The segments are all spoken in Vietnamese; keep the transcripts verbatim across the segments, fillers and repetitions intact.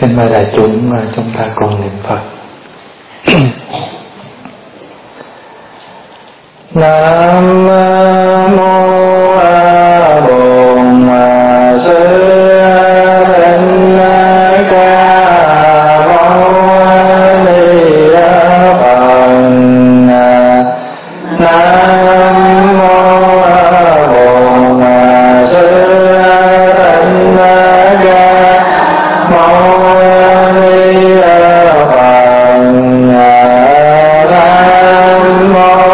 Kính mời đại chúng chúng ta cùng niệm Phật. Nam mô A Bổn Sư Thích Ca Mâu Ni Phật. Nam mô A Bổn Sư Thích Ca Mâu Ni Phật. Nam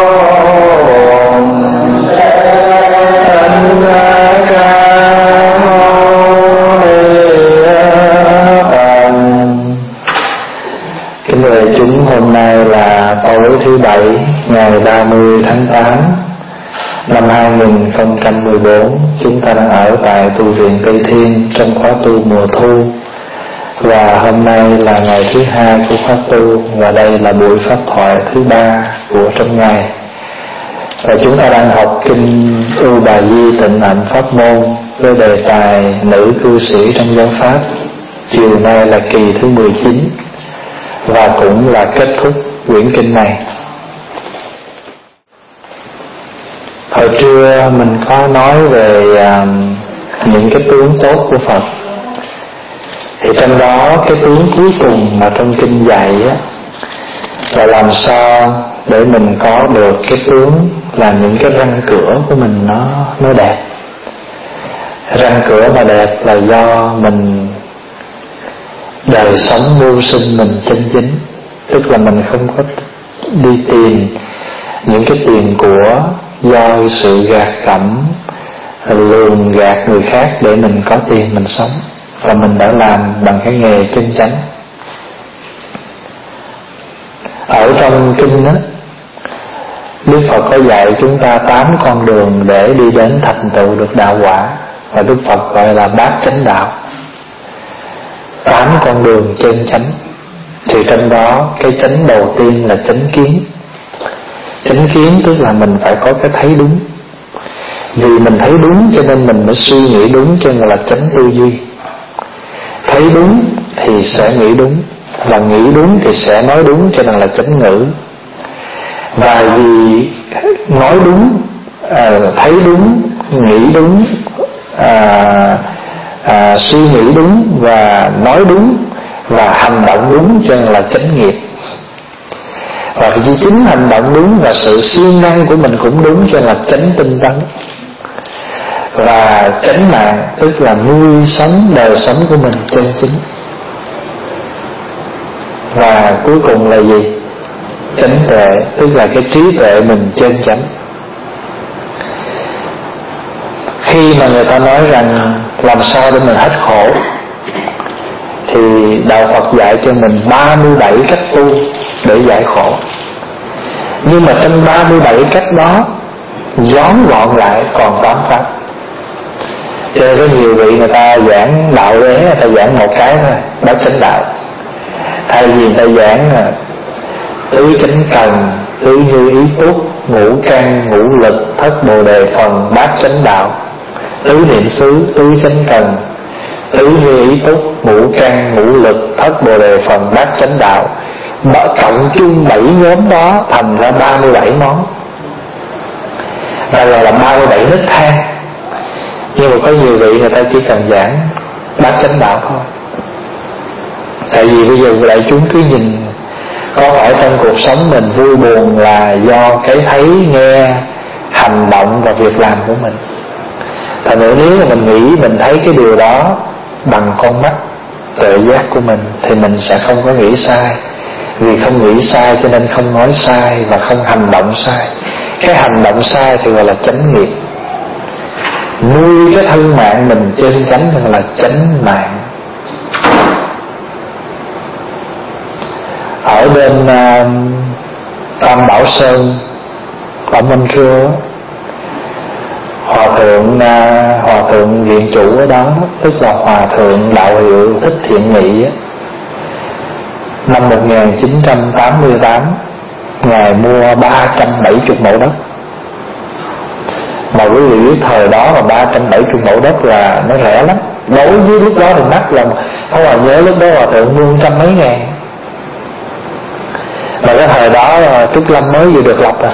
Kính mời chúng, hôm nay là tối thứ bảy ngày ba mươi tháng tám năm hai nghìn không trăm mười bốn. Chúng ta đang ở tại tu viện Tây Thiên trong khóa tu mùa thu, và hôm nay là ngày thứ hai của khóa tu, và đây là buổi pháp thoại thứ ba của trong ngày. Và chúng ta đang học kinh Ưu Bà Di Tịnh Hạnh Pháp Môn với đề tài nữ cư sĩ trong giáo pháp. Chiều nay là kỳ thứ mười chín và cũng là kết thúc quyển kinh này. Hồi trưa mình có nói về uh, những cái tướng tốt của Phật, thì trong đó cái tướng cuối cùng mà trong kinh dạy á, là làm sao để mình có được cái tướng là những cái răng cửa của mình nó nó đẹp. Răng cửa mà đẹp là do mình đời sống mưu sinh mình chân chính, tức là mình không có đi tìm những cái tiền của do sự gạt gẫm, lường gạt người khác để mình có tiền mình sống, và mình đã làm bằng cái nghề chân chánh. Ở trong kinh đó, Đức Phật có dạy chúng ta tám con đường để đi đến thành tựu được đạo quả, và Đức Phật gọi là bát chánh đạo. Tám con đường chân chánh, thì trong đó cái chánh đầu tiên là chánh kiến. Chánh kiến tức là mình phải có cái thấy đúng. Vì mình thấy đúng cho nên mình mới suy nghĩ đúng, cho nên là chánh tư duy. Thấy đúng thì sẽ nghĩ đúng, và nghĩ đúng thì sẽ nói đúng, cho nên là chánh ngữ. Và vì nói đúng, à, thấy đúng, nghĩ đúng, à, à, suy nghĩ đúng và nói đúng và hành động đúng, cho nên là chánh nghiệp. Và vì chính hành động đúng và sự siêng năng của mình cũng đúng, cho nên là chánh tinh tấn. Và chánh mạng tức là nuôi sống đời sống của mình chân chính. Và cuối cùng là gì? Chánh tuệ, tức là cái trí tuệ mình chân chánh. Khi mà người ta nói rằng làm sao để mình hết khổ, thì Đạo Phật dạy cho mình ba mươi bảy cách tu để giải khổ. Nhưng mà trong ba mươi bảy cách đó, nhóm gọn lại còn tám pháp. Cho nên có nhiều vị người ta giảng đạo đế, người ta giảng một cái thôi, bát chánh đạo. Thay vì người ta giảng tứ chánh cần, tứ như ý túc, ngũ căn, ngũ lực, thất bồ đề phần, bát chánh đạo, tứ niệm xứ, tứ chánh cần, tứ như ý túc, ngũ căn, ngũ lực, thất bồ đề phần, bát chánh đạo, cộng chung bảy nhóm đó thành ra ba mươi bảy món, và gọi là ba mươi bảy nấc thang. Nhưng mà có nhiều vị người ta chỉ cần giảng bát chánh đạo thôi. Tại vì bây giờ đại chúng cứ nhìn, có phải trong cuộc sống mình vui buồn là do cái thấy, nghe, hành động và việc làm của mình. Thành ra nếu mà mình nghĩ, mình thấy cái điều đó bằng con mắt tuệ giác của mình, thì mình sẽ không có nghĩ sai. Vì không nghĩ sai cho nên không nói sai và không hành động sai. Cái hành động sai thì gọi là chánh nghiệp. Nuôi cái thân mạng mình chân chánh thì gọi là chánh mạng. Ở bên uh, Tam Bảo Sơn, ở Minh Khưa, Hòa thượng uh, Hòa thượng viện chủ ở đó, tức là Hòa thượng Đạo Hiệu Thích Thiện Nghị, năm một nghìn chín trăm tám mươi tám, Ngài mua ba trăm bảy mươi mẫu đất. Mà quý vị biết thời đó là ba trăm bảy mươi mẫu đất là nó rẻ lắm. Đối với lúc đó thì mắc là Không mà nhớ lúc đó Hòa thượng mua trăm mấy ngàn. Mà cái thời đó Trúc Lâm mới vừa được lập à.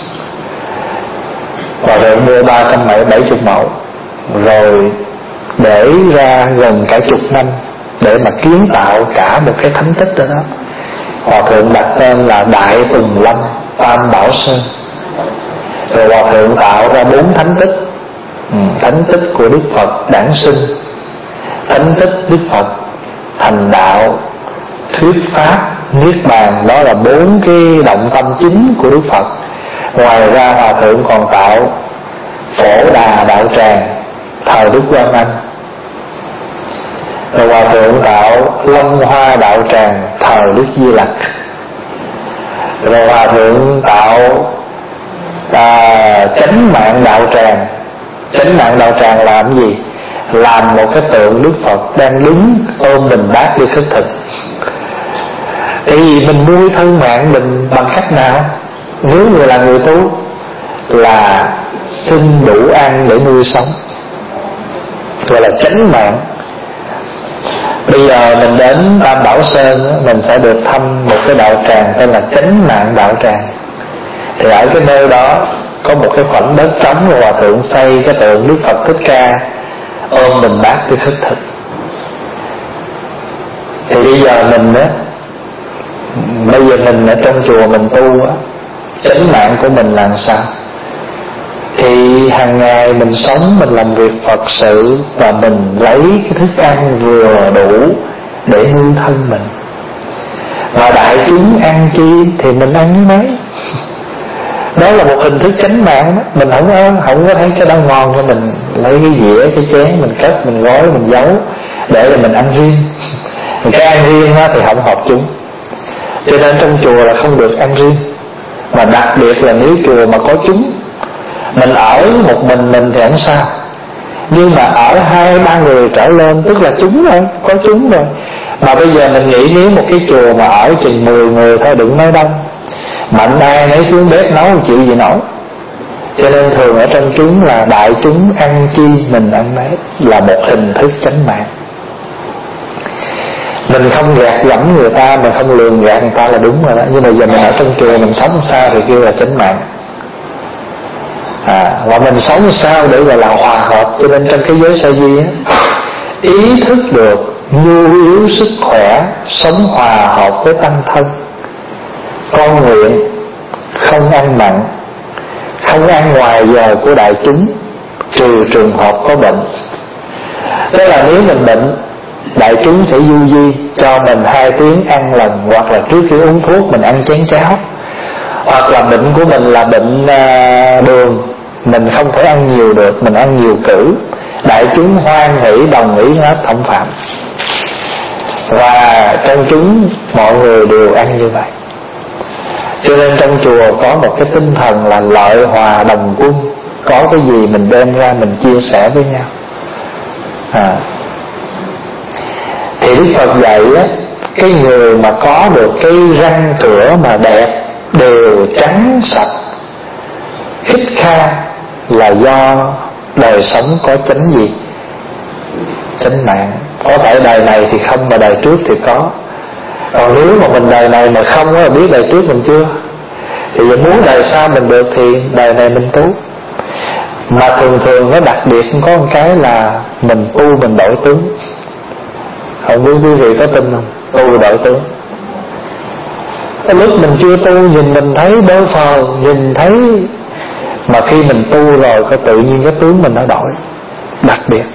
Hòa thượng mua ba trăm bảy chục mẫu, rồi để ra gần cả chục năm để mà kiến tạo cả một cái thánh tích ở đó. Hòa thượng đặt tên là Đại Tùng Lâm Tam Bảo Sơn. Rồi Hòa thượng tạo ra bốn thánh tích. ừ, Thánh tích của Đức Phật đản sinh, thánh tích Đức Phật thành đạo, thuyết pháp, niết bàn. Đó là bốn cái động tâm chính của Đức Phật. Ngoài ra Hòa thượng còn tạo Phổ Đà Đạo Tràng thời Đức Quang Anh. Rồi Hòa thượng tạo Long Hoa Đạo Tràng thời Đức Di Lặc. Rồi Hòa thượng tạo à, Chánh Mạng Đạo Tràng. Chánh Mạng Đạo Tràng làm gì? Làm một cái tượng Đức Phật đang đứng ôm bình bát đi khất thực. Tại vì mình nuôi thân mạng mình bằng cách nào? Nếu người là người tu là xin đủ ăn để nuôi sống, gọi là chánh mạng. Bây giờ mình đến Tam Bảo Sơn, mình sẽ được thăm một cái đạo tràng tên là Chánh Mạng Đạo Tràng. Thì ở cái nơi đó có một cái khoảnh đất trống, rồi Hòa thượng xây cái tượng Đức Phật Thích Ca ôm bình bát đi khất thực. Thì bây giờ mình á, bây giờ mình ở trong chùa mình tu á, chánh mạng của mình làm sao? Thì hàng ngày mình sống, mình làm việc Phật sự, và mình lấy cái thức ăn vừa đủ để nuôi thân mình. Mà đại chúng ăn chi thì mình ăn như mấy. Đó là một hình thức chánh mạng đó. Mình không có, không có thấy cái đó ngon cho mình lấy cái dĩa, cái chén mình cất, mình gói, mình giấu để là mình ăn riêng. Cái ăn riêng đó thì không hợp chúng. Cho nên trong chùa là không được ăn riêng. Mà đặc biệt là nếu chùa mà có chúng, mình ở một mình mình thì không sao, nhưng mà ở hai ba người trở lên tức là chúng rồi, có chúng rồi. Mà bây giờ mình nghĩ nếu một cái chùa mà ở chừng mười người thôi, đừng nói đông, mạnh ai nấy xuống bếp nấu chịu gì nổi. Cho nên thường ở trong chúng là đại chúng ăn chi mình ăn nấy, là một hình thức chánh mạng. Mình không gạt gẫm người ta, mình không lường gạt người ta là đúng rồi đó. Nhưng mà giờ mình ở trong chùa mình sống sao thì kêu là chánh mạng. À, và mình sống sao để gọi là hòa hợp. Cho nên trong cái giới sa di á, ý thức được nhu yếu sức khỏe, sống hòa hợp với tăng thân. Con nguyện không ăn mặn, không ăn ngoài giờ của đại chúng, trừ trường hợp có bệnh. Đó là nếu mình bệnh, đại chúng sẽ du di cho mình hai tiếng ăn lần, hoặc là trước khi uống thuốc mình ăn chén cháo. Hoặc là bệnh của mình là bệnh uh, đường, mình không thể ăn nhiều được, mình ăn nhiều cử, đại chúng hoan hỷ đồng ý hết, không phạm. Và trong chúng mọi người đều ăn như vậy. Cho nên trong chùa có một cái tinh thần là lợi hòa đồng quân. Có cái gì mình đem ra mình chia sẻ với nhau. à. Thì Đức Phật dạy á, cái người mà có được cái răng cửa mà đẹp, đều trắng sạch, khít kha, là do đời sống có chánh gì? Chánh mạng. Có thể đời này thì không, mà đời trước thì có. Còn nếu mà mình đời này mà không á, biết đời trước mình chưa, thì muốn đời sau mình được thì đời này mình tu. Mà thường thường nó đặc biệt có một cái là mình tu mình đổi tướng. Không biết quý vị có tin không? Tu đổi tướng. Cái lúc mình chưa tu nhìn mình thấy bơ phờ, nhìn thấy, mà khi mình tu rồi có tự nhiên cái tướng mình nó đổi. Đặc biệt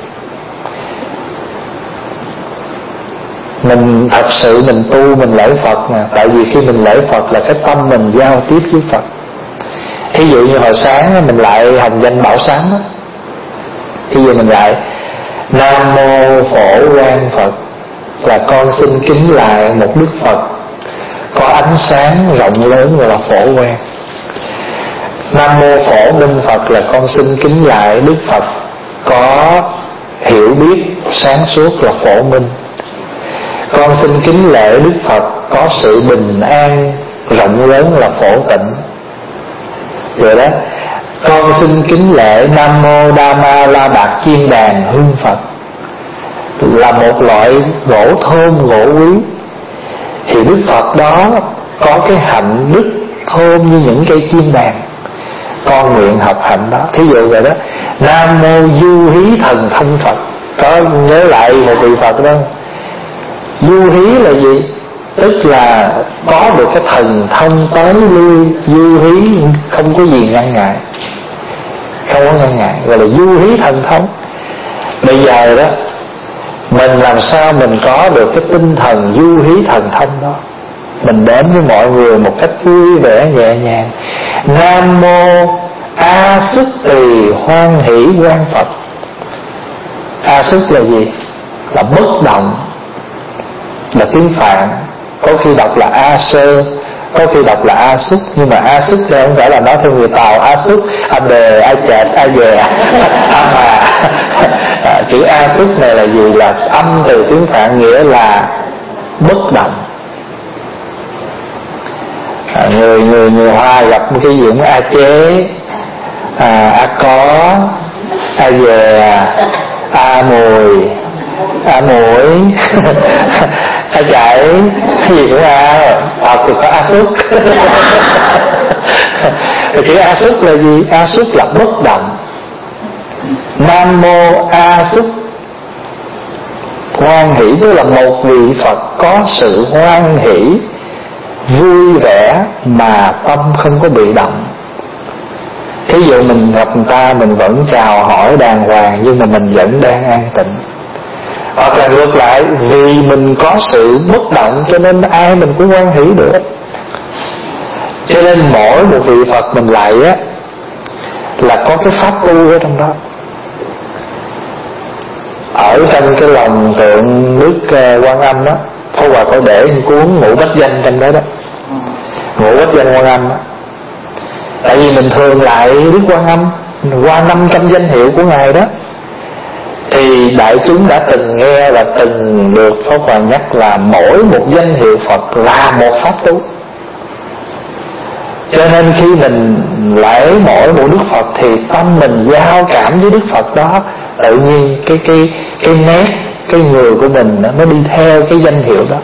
mình thật sự mình tu mình lễ Phật mà. Tại vì khi mình lễ Phật là cái tâm mình giao tiếp với Phật. Thí dụ như hồi sáng mình lại hành danh Bảo Sám á, thí dụ mình lại Nam Mô Phổ Quang Phật, là con xin kính lại một Đức Phật có ánh sáng rộng lớn, gọi là Phổ Quang. Nam Mô Phổ Minh Phật là con xin kính lại Đức Phật có hiểu biết sáng suốt, là Phổ Minh. Con xin kính lễ Đức Phật có sự bình an rộng lớn, là Phổ Tịnh. Rồi đó, con xin kính lễ Nam Mô Đa Ma La Bạc Chiên Đàn Hương Phật, là một loại gỗ thơm, gỗ quý, thì Đức Phật đó có cái hạnh đức thơm như những cây chim đàn. Con nguyện học hạnh đó. Thí dụ vậy đó: Nam mô Du Hí Thần Thông Phật. Có nhớ lại một vị Phật đó. Du hí là gì? Tức là có được cái thần thông tới lui. Du hí không có gì ngăn ngại, không có ngăn ngại, gọi là du hí thần thông. Bây giờ đó, mình làm sao mình có được cái tinh thần du hí thần thông đó? Mình đến với mọi người một cách vui vẻ nhẹ nhàng. Nam mô A Xuất Tỳ Hoan Hỷ Quang Phật. A Xuất là gì? Là bất động, là tiếng Phạn. Có khi đọc là A Sơ, có khi đọc là A Xuất. Nhưng mà A Xuất đây không phải là nói theo người Tàu. A Xuất, A Bề, A Chệt, A Dè, A Mà. À, chữ A Xuất này là gì? Là âm từ tiếng Phạn, nghĩa là bất động. À, người người người Hoa gặp một cái gì cũng A Chế, à, A Có, A Dè, A Mùi, A Mũi, A Chạy, cái gì cũng A. Hoặc thì có A Xuất. Chữ A Xuất là gì? A Xuất là bất động. Nam mô A Xuất hoan hỷ, tức là một vị Phật có sự hoan hỷ, vui vẻ mà tâm không có bị động. Thí dụ mình gặp người ta, mình vẫn chào hỏi đàng hoàng, nhưng mà mình vẫn đang an tịnh. Hoặc là ngược lại, vì mình có sự bất động cho nên ai mình cũng hoan hỷ được. Cho nên mỗi một vị Phật mình lại á, là có cái pháp tu ở trong đó. Ở trong cái lòng tượng Đức Quan Âm đó, Pháp Hòa có để một cuốn Ngũ Bách Danh trong đó đó. Ngũ Bách Danh Quan Âm đó. Tại vì mình thường lại Đức Quan Âm qua năm trăm danh hiệu của Ngài đó, thì đại chúng đã từng nghe và từng được Pháp Hòa nhắc là mỗi một danh hiệu Phật là một pháp tu. Cho nên khi mình lễ mỗi một Đức Phật thì tâm mình giao cảm với Đức Phật đó, tự nhiên cái cái cái nét, cái người của mình nó đi theo cái danh hiệu đó,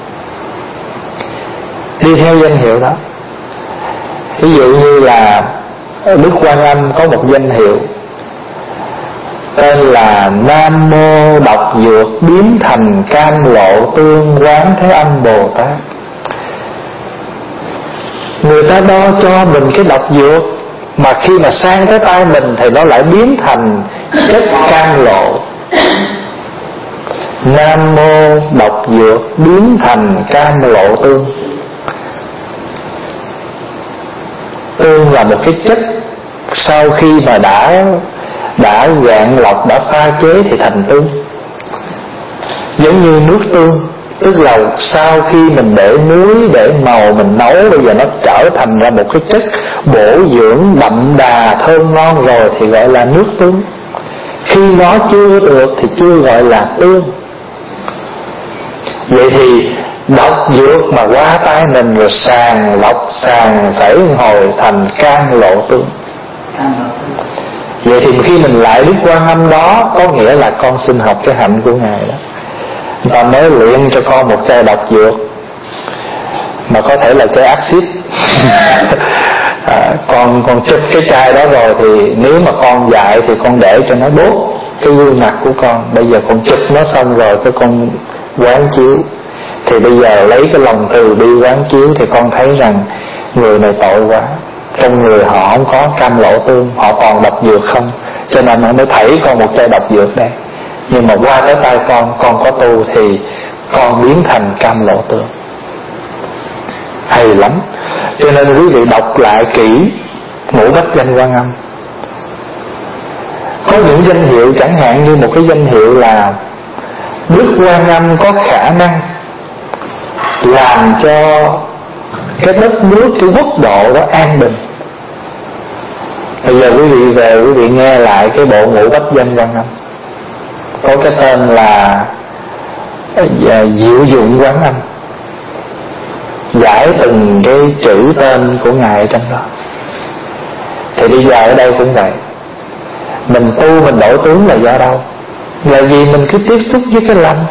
đi theo danh hiệu đó. Ví dụ như là Đức Quan Âm có một danh hiệu tên là Nam Mô Độc Dược Biến Thành Cam Lộ Tương Quán Thế Âm Bồ Tát. Người ta đo cho mình cái độc dược, mà khi mà sang tới tay mình thì nó lại biến thành chất cam lộ. Nam Mô Độc Dược Biến Thành Cam Lộ Tương. Tương là một cái chất sau khi mà đã đã gạn lọc, đã pha chế thì thành tương. Giống như nước tương, tức là sau khi mình để muối, để màu, mình nấu, bây giờ nó trở thành ra một cái chất bổ dưỡng đậm đà thơm ngon rồi thì gọi là nước tương. Khi nó chưa được thì chưa gọi là tương. Vậy thì độc dược mà qua tay mình rồi sàng lọc, sàng sảy hồi thành cam lộ tương. Vậy thì khi mình lại Đức Quan Âm đó, có nghĩa là con xin học cái hạnh của Ngài đó. Người ta mới luyện cho con một chai độc dược, mà có thể là chai axit. à, con con chụp cái chai đó rồi thì nếu mà con dạy thì con để cho nó đốt cái gương mặt của con. Bây giờ con chụp nó xong rồi cái con quán chiếu, thì bây giờ lấy cái lòng từ bi quán chiếu thì con thấy rằng người này tội quá, trong người họ không có cam lộ tương, họ còn độc dược không, cho nên nó mới thảy con một chai độc dược đây. Nhưng mà qua tới tay con, con có tu thì con biến thành cam lộ tương. Hay lắm. Cho nên quý vị đọc lại kỹ Ngũ Bách Danh Quan Âm. Có những danh hiệu chẳng hạn như một cái danh hiệu là Đức Quan Âm có khả năng làm cho cái đất nước, cái quốc độ đó an bình. Bây giờ quý vị về quý vị nghe lại cái bộ Ngũ Bách Danh Quan Âm, có cái tên là Diệu Dụng Quán Âm, giải từng cái chữ tên của Ngài trong đó. Thì bây giờ ở đây cũng vậy, mình tu mình đổi tướng là do đâu? Là vì mình cứ tiếp xúc với cái lành.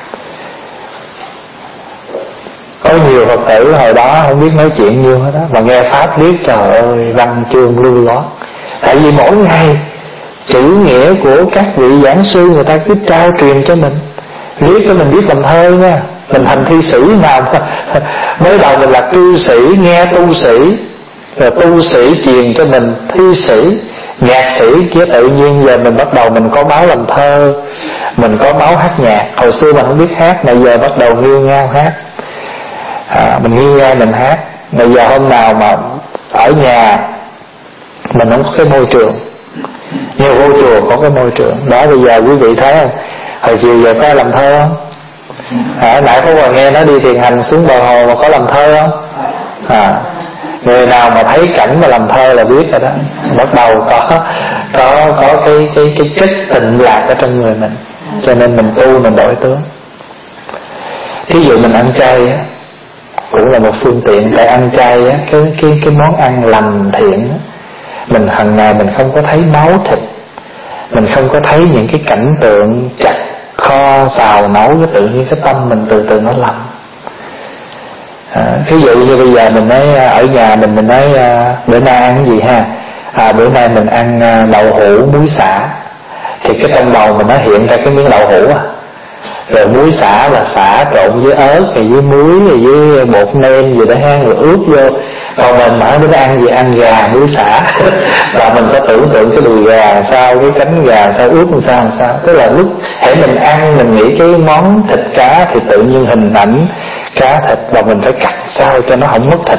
Có nhiều Phật tử hồi đó không biết nói chuyện nhiêu hết đó, mà nghe Pháp biết trời ơi văn chương lưu loát. Tại vì mỗi ngày chữ nghĩa của các vị giảng sư người ta cứ trao truyền cho mình. Viết cho mình biết làm thơ nha. Mình thành thi sĩ nào mới đầu mình là cư sĩ, nghe tu sĩ, rồi tu sĩ truyền cho mình thi sĩ, nhạc sĩ kia. Tự nhiên giờ mình bắt đầu mình có báo làm thơ, mình có báo hát nhạc. Hồi xưa mình không biết hát, mà giờ bắt đầu nghiêng ngang hát. À, mình nghiêng ngang mình hát. Bây giờ hôm nào mà ở nhà mình không có cái môi trường, nhưng vô chùa có cái môi trường đó. Bây giờ quý vị thấy không, hồi chiều giờ có làm thơ không? À, nãy có còn nghe nó đi thiền hành xuống bờ hồ mà có làm thơ không? À, người nào mà thấy cảnh mà làm thơ là biết rồi đó, bắt đầu có có có cái cái cái chất tịnh lạc ở trong người mình. Cho nên mình tu mình đổi tướng. Ví dụ mình ăn chay á, cũng là một phương tiện. Tại ăn chay á, cái cái cái món ăn lành thiện á, mình hàng ngày mình không có thấy máu thịt, mình không có thấy những cái cảnh tượng chặt kho xào nấu, cái tự nhiên cái tâm mình từ từ nó lành. À, ví dụ như bây giờ mình nói ở nhà mình mình nói à, bữa nay ăn cái gì ha? À, bữa nay mình ăn à, đậu hũ muối xả. Thì cái trong đầu mình nó hiện ra cái miếng đậu hũ à. Rồi muối xả là xả trộn với ớt, rồi với muối, rồi với bột nêm gì đó ha, rồi ướp vô. Còn mình nói bữa nay ăn gì, ăn gà muối xả. Và mình có tưởng tượng cái đùi gà sao, cái cánh gà sao, ướp làm sao làm sao. Tức là lúc hãy mình ăn mình nghĩ cái món thịt cá thì tự nhiên hình ảnh cá thịt, và mình phải cắt sao cho nó không mất thịt.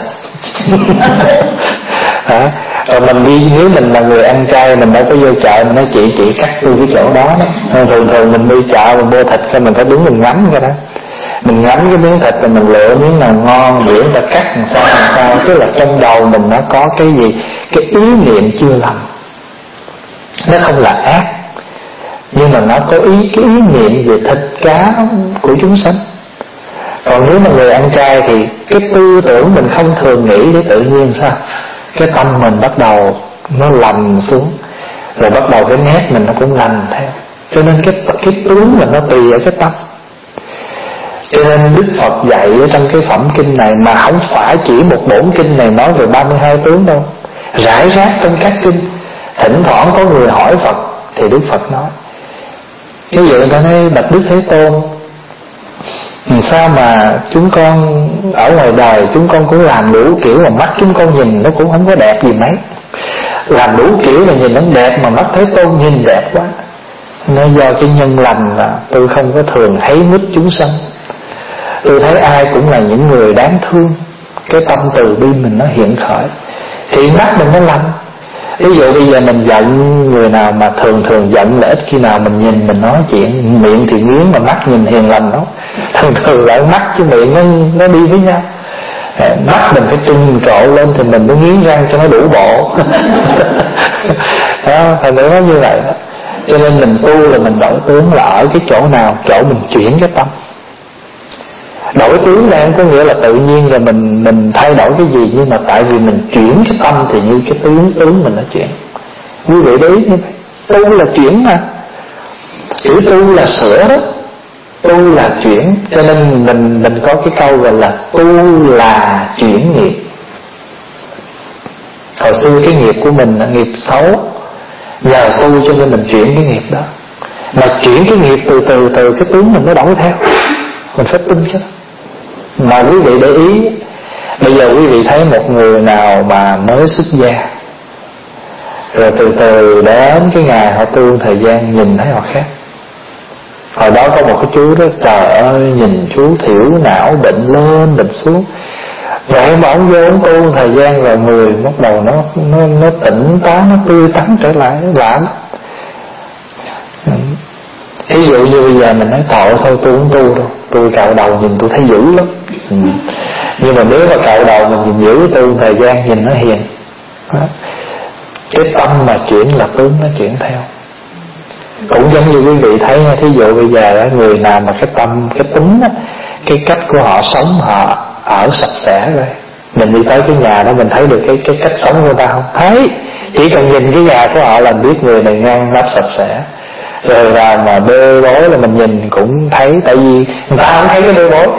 Hả? Rồi mình đi, nếu mình là người ăn chay mình đâu có vô chợ mình nói chị chị cắt tôi cái chỗ đó đó. Thường thường mình đi chợ mình mua thịt cho mình phải đứng mình ngắm cái đó, mình ngắm cái miếng thịt rồi mình lựa miếng nào ngon miễn ta cắt làm sao làm sao. Tức là trong đầu mình nó có cái gì, cái ý niệm chưa lành. Nó không là ác, nhưng mà nó có ý cái ý niệm về thịt cá của chúng sanh. Còn nếu mà người ăn chay thì cái tư tưởng mình không thường nghĩ, để tự nhiên sao cái tâm mình bắt đầu nó lành xuống, rồi bắt đầu cái nét mình nó cũng lành theo. Cho nên cái cái tướng mình nó tùy ở cái tâm. Cho nên Đức Phật dạy ở trong cái phẩm kinh này, mà không phải chỉ một bổn kinh này nói về ba mươi hai tướng đâu, rải rác trong các kinh. Thỉnh thoảng có người hỏi Phật thì Đức Phật nói. Ví dụ người ta nói bạch Đức Thế Tôn, sao mà chúng con ở ngoài đời chúng con cũng làm đủ kiểu mà mắt chúng con nhìn nó cũng không có đẹp gì mấy. Làm đủ kiểu là nhìn nó đẹp mà mắt Thế Tôn nhìn đẹp quá. Nó do cái nhân lành là tôi không có thường thấy mít chúng sanh. Tôi thấy ai cũng là những người đáng thương. Cái tâm từ bi mình nó hiện khởi thì mắt mình nó lành. Ví dụ bây giờ mình giận người nào mà thường thường giận là ít khi nào mình nhìn mình nói chuyện, miệng thì nghiến mà mắt nhìn hiền lành đó. Thường thường lại mắt với miệng nó, nó đi với nhau. Mắt mình phải trừng trộn lên thì mình mới nghiến răng cho nó đủ bộ. Đó, thành nữa nó như vậy đó. Cho nên mình tu là mình đổi tướng là ở cái chỗ nào, chỗ mình chuyển cái tâm. Đổi tướng này không có nghĩa là tự nhiên là mình mình thay đổi cái gì, nhưng mà tại vì mình chuyển cái tâm thì như cái tướng tướng mình nó chuyển. Quý vị để ý như vậy, tu là chuyển mà. Chữ tu là sửa đó, tu là chuyển. Cho nên mình mình có cái câu gọi là tu là chuyển nghiệp. Hồi xưa cái nghiệp của mình là nghiệp xấu, nhờ tu cho nên mình chuyển cái nghiệp đó. Mà chuyển cái nghiệp từ từ từ cái tướng mình nó đổi theo. Mình phải tin chứ. Mà quý vị để ý, bây giờ quý vị thấy một người nào mà mới xuất gia, rồi từ từ đến cái ngày họ tu thời gian nhìn thấy họ khác. Hồi đó có một cái chú đó, trời ơi nhìn chú thiểu não, bệnh lên bệnh xuống. Vậy mà ông vô ông tu thời gian rồi người bắt đầu nó nó nó tỉnh táo, nó tươi tắn trở lại, lạ lắm. Ví dụ như bây giờ mình nói tội thôi tôi không tu đâu, tôi cạo đầu nhìn tôi thấy dữ lắm. Ừ. Nhưng mà nếu mà cạo đầu mình nhìn dữ, tu thời gian nhìn nó hiền. Đó. Cái tâm mà chuyển là tướng nó chuyển theo. Cũng giống như quý vị thấy, thí dụ bây giờ người nào mà cái tâm, cái tính đó, cái cách của họ sống, họ ở sạch sẽ rồi, mình đi tới cái nhà đó mình thấy được cái cái cách sống của người ta không? Thấy, chỉ cần nhìn cái nhà của họ là biết người này ngăn nắp sạch sẽ. Rồi là mà bê bối là mình nhìn cũng thấy, tại vì người ta không thấy cái bê bối.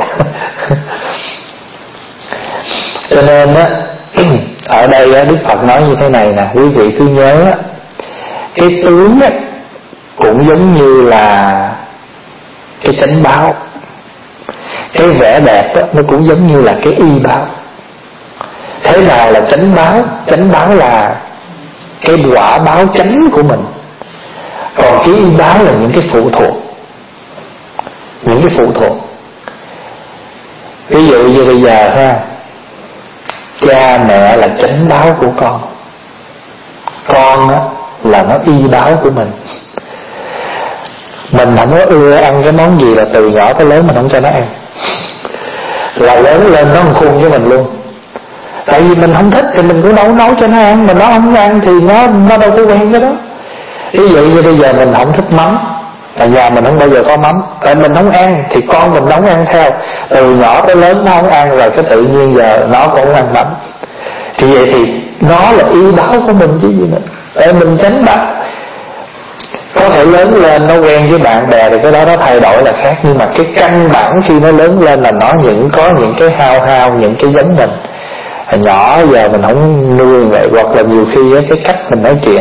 Cho nên á, ở đây á, Đức Phật nói như thế này nè, quý vị cứ nhớ á, cái tướng á cũng giống như là cái chánh báo, cái vẻ đẹp á nó cũng giống như là cái y báo. Thế nào là chánh báo? Chánh báo là cái quả báo chánh của mình, còn cái y báo là những cái phụ thuộc. Những cái phụ thuộc. Ví dụ như bây giờ ha, cha mẹ là chánh báo của con, con á là nó y báo của mình. Mình không có ưa ăn cái món gì là từ nhỏ tới lớn mình không cho nó ăn, là lớn lên nó khuôn với mình luôn. Tại vì mình không thích thì mình cũng nấu nấu cho nó ăn, mà nó không ăn thì nó nó đâu có quen cái đó. Ví dụ như bây giờ mình không thích mắm, tại nhà mình không bao giờ có mắm, tại mình không ăn thì con mình nấu ăn theo. Từ nhỏ tới lớn nó không ăn rồi, cái tự nhiên giờ nó cũng ăn mắm. Thì vậy thì nó là y báo của mình chứ gì nữa. Tại mình tránh báo. Có thể lớn lên nó quen với bạn bè thì cái đó nó thay đổi là khác, nhưng mà cái căn bản khi nó lớn lên là nó những có những cái hao hao, những cái giống mình. Hồi nhỏ giờ mình không nuôi vậy, hoặc là nhiều khi cái cách mình nói chuyện,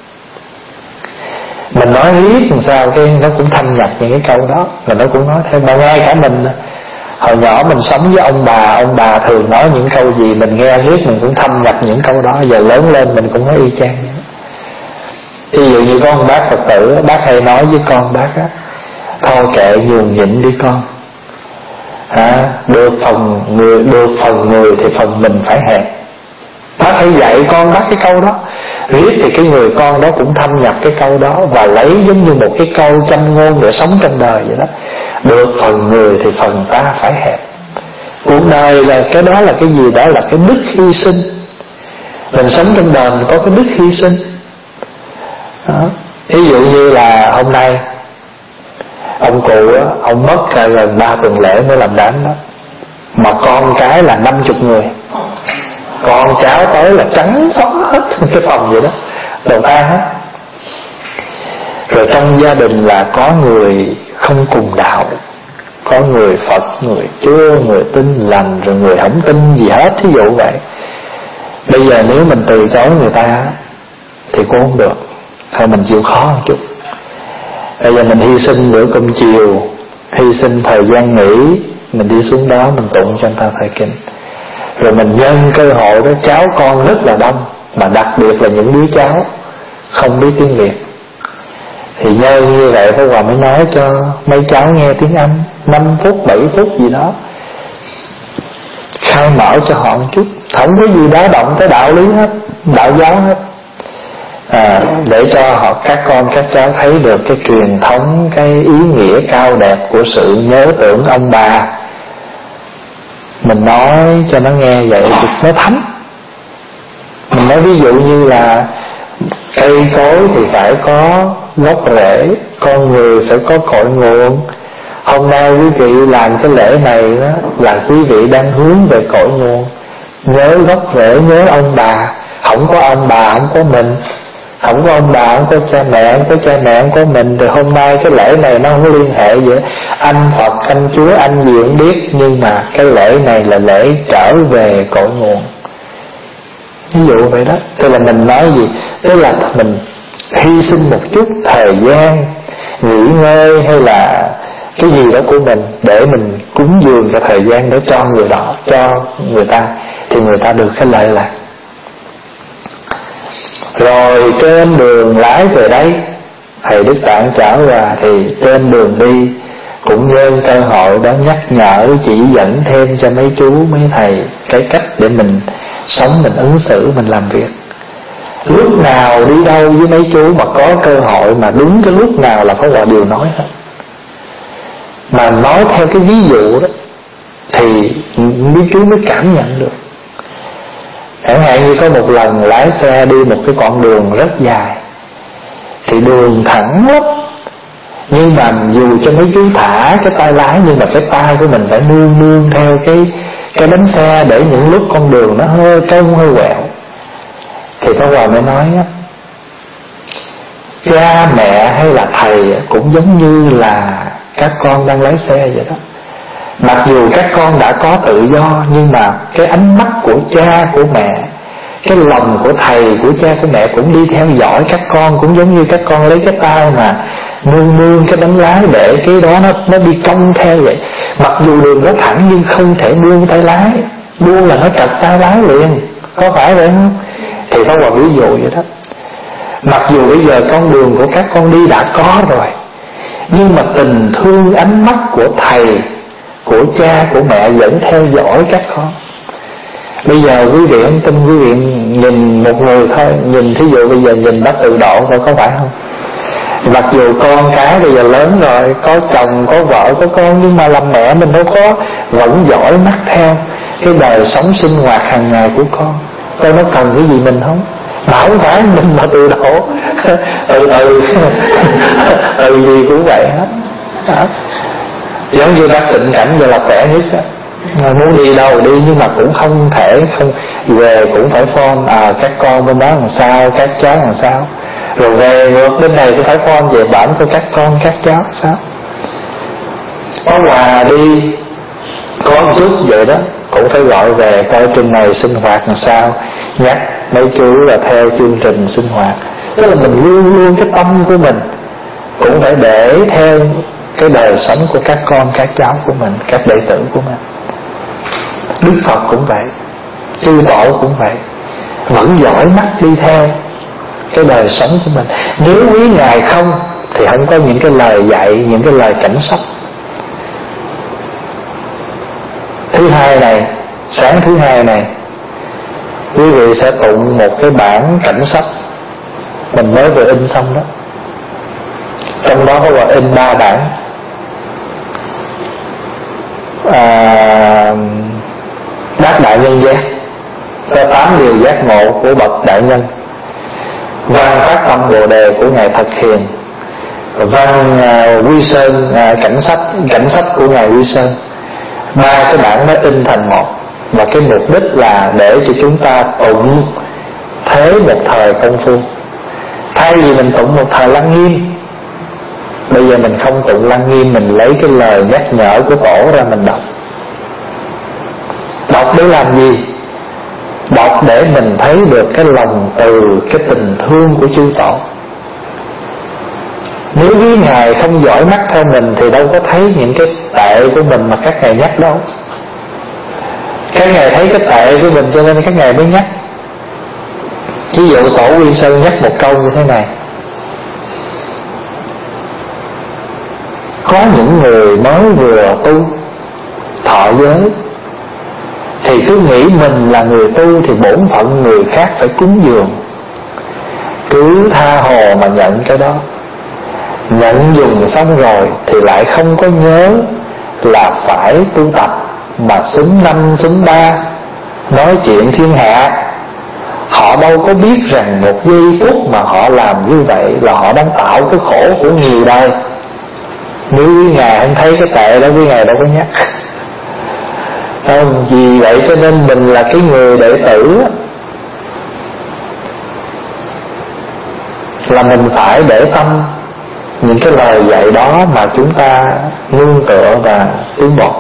mình nói riết làm sao cái nó cũng thâm nhập những cái câu đó, mà nó cũng nói theo. Mà ngay cả mình hồi nhỏ mình sống với ông bà, ông bà thường nói những câu gì mình nghe riết mình cũng thâm nhập những câu đó. Giờ lớn lên mình cũng nói y chang vậy. Ví dụ như có ông bác Phật tử, bác hay nói với con bác á, thôi kệ nhường nhịn đi con, à, được phần người được phần người thì phần mình phải hẹp. Bác hay dạy con bác cái câu đó, riết thì cái người con đó cũng thâm nhập cái câu đó và lấy giống như một cái câu châm ngôn để sống trong đời vậy đó. Được phần người thì phần ta phải hẹp. Cuộc đời là cái đó là cái gì? Đó là cái đức hy sinh. Mình sống trong đời mình có cái đức hy sinh đó. Ví dụ như là hôm nay ông cụ á, ông mất là gần ba tuần lễ mới làm đám đó, mà con cái là năm chục người, con cháu tới là trắng xóa hết cái phòng vậy đó, đồ ăn hết. Rồi trong gia đình là có người không cùng đạo, có người Phật, người chưa, người tin lành, rồi người không tin gì hết, thí dụ vậy. Bây giờ nếu mình từ chối người ta thì cũng không được, thôi mình chịu khó một chút. Bây giờ mình hy sinh bữa cơm chiều, hy sinh thời gian nghỉ, mình đi xuống đó mình tụng cho người ta thời kinh. Rồi mình nhân cơ hội đó, cháu con rất là đông, mà đặc biệt là những đứa cháu không biết tiếng Việt, thì nhân như vậy Pháp Hòa mới nói cho mấy cháu nghe tiếng Anh năm phút, bảy phút gì đó, khai mở cho họ một chút, không có gì đá động tới đạo lý hết, đạo giáo hết. À, để cho họ, các con các cháu thấy được cái truyền thống, cái ý nghĩa cao đẹp của sự nhớ tưởng ông bà. Mình nói cho nó nghe vậy thì nó thấm. Mình nói ví dụ như là cây cối thì phải có gốc rễ, con người phải có cội nguồn. Hôm nay quý vị làm cái lễ này đó là quý vị đang hướng về cội nguồn, nhớ gốc rễ, nhớ ông bà. Không có ông bà không có mình, không có ông bà không có cha mẹ, không có cha mẹ không có mình, thì hôm nay cái lễ này nó không có liên hệ gì. Anh Phật, anh Chúa, anh gì cũng biết, nhưng mà cái lễ này là lễ trở về cội nguồn. Ví dụ vậy đó. Tức là mình nói gì? Tức là mình hy sinh một chút thời gian nghỉ ngơi hay là cái gì đó của mình để mình cúng dường cái thời gian đó cho người đó, cho người ta, thì người ta được cái lợi lạc. Rồi trên đường lái về đây, thầy Đức Tạng trở ra thì trên đường đi cũng nhân cơ hội đó nhắc nhở, chỉ dẫn thêm cho mấy chú mấy thầy cái cách để mình sống, mình ứng xử, mình làm việc. Lúc nào đi đâu với mấy chú mà có cơ hội mà đúng cái lúc nào là Pháp Hòa đều nói hết. Mà nói theo cái ví dụ đó thì mấy chú mới cảm nhận được. Chẳng hạn như có một lần lái xe đi một cái con đường rất dài, thì đường thẳng lắm, nhưng mà dù cho mấy chú thả cái tay lái, nhưng mà cái tay của mình phải nương nương theo cái cái bánh xe, để những lúc con đường nó hơi cong hơi quẹo. Thì Pháp Hòa mới nói á, cha mẹ hay là thầy cũng giống như là các con đang lái xe vậy đó. Mặc dù các con đã có tự do, nhưng mà cái ánh mắt của cha của mẹ, cái lòng của thầy của cha của mẹ cũng đi theo dõi các con. Cũng giống như các con lấy cái tay mà nương nương cái bánh lái để cái đó nó, nó đi cong theo vậy. Mặc dù đường nó thẳng nhưng không thể buông tay lái. Buông là nó trật tay lái liền, có phải vậy không? Thì đó là ví dụ vậy đó. Mặc dù bây giờ con đường của các con đi đã có rồi, nhưng mà tình thương ánh mắt của thầy, của cha, của mẹ vẫn theo dõi các con. Bây giờ quý vị không tin, quý vị nhìn một người thôi, nhìn thí dụ bây giờ nhìn bác Tự Độ thôi, có phải không? Mặc dù con cái bây giờ lớn rồi, có chồng, có vợ, có con, nhưng mà làm mẹ mình đâu có vẫn dõi mắt theo cái đời sống sinh hoạt hàng ngày của con. Con nó cần cái gì mình không? Mà không phải mình mà Tự Độ ừ ừ ừ gì cũng vậy hết đó. Giống như bác Tịnh Cảnh giờ là khỏe nhất đó. Muốn đi đâu đi, nhưng mà cũng không thể không về, cũng phải phone à các con bên đó làm sao, các cháu làm sao, rồi về ngược bên này cũng phải phone về bản của các con các cháu sao. Có quà đi có một chút vậy đó, cũng phải gọi về coi trên này sinh hoạt làm sao, nhắc mấy chú là theo chương trình sinh hoạt. Tức là mình luôn luôn cái tâm của mình cũng phải để theo cái đời sống của các con các cháu của mình, các đệ tử của mình. Đức Phật cũng vậy, chư Tổ cũng vậy, vẫn dõi mắt đi theo cái đời sống của mình. Nếu quý Ngài không thì không có những cái lời dạy, những cái lời cảnh sách. Thứ hai này, sáng thứ hai này, quý vị sẽ tụng một cái bản cảnh sách mình mới vừa in xong đó. Trong đó có gọi in ba bản. à, Bát Đại Nhân Giác, có tám điều giác ngộ của bậc đại nhân. Văn Phát Tâm Bồ Đề của Ngài Thật Hiền. Văn uh, Quy Sơn, uh, cảnh sách cảnh sách của Ngài Quy Sơn. Ba cái bản nó in thành một, và cái mục đích là để cho chúng ta tụng thế một thời công phu. Thay vì mình tụng một thời Lăng Nghiêm, bây giờ mình không tụng Lăng Nghiêm, mình lấy cái lời nhắc nhở của Tổ ra mình đọc. Đọc để làm gì? Đọc để mình thấy được cái lòng từ, cái tình thương của chư Tổ. Nếu quý Ngài không dõi mắt theo mình thì đâu có thấy những cái tệ của mình mà các Ngài nhắc đâu. Các Ngài thấy cái tệ của mình cho nên các Ngài mới nhắc. Ví dụ Tổ Quy Sơn nhắc một câu như thế này: có những người mới vừa tu thọ giới thì cứ nghĩ mình là người tu thì bổn phận người khác phải cúng dường, cứ tha hồ mà nhận cái đó. Nhận dùng xong rồi thì lại không có nhớ là phải tu tập, mà xứng năm xứng ba nói chuyện thiên hạ. Họ đâu có biết rằng một giây phút mà họ làm như vậy là họ đang tạo cái khổ của nhiều đời. Nếu quý Ngài không thấy cái tệ đó, quý Ngài đâu có nhắc. Không, vì vậy cho nên mình là cái người đệ tử là mình phải để tâm những cái lời dạy đó mà chúng ta nương tựa và tiến bộ.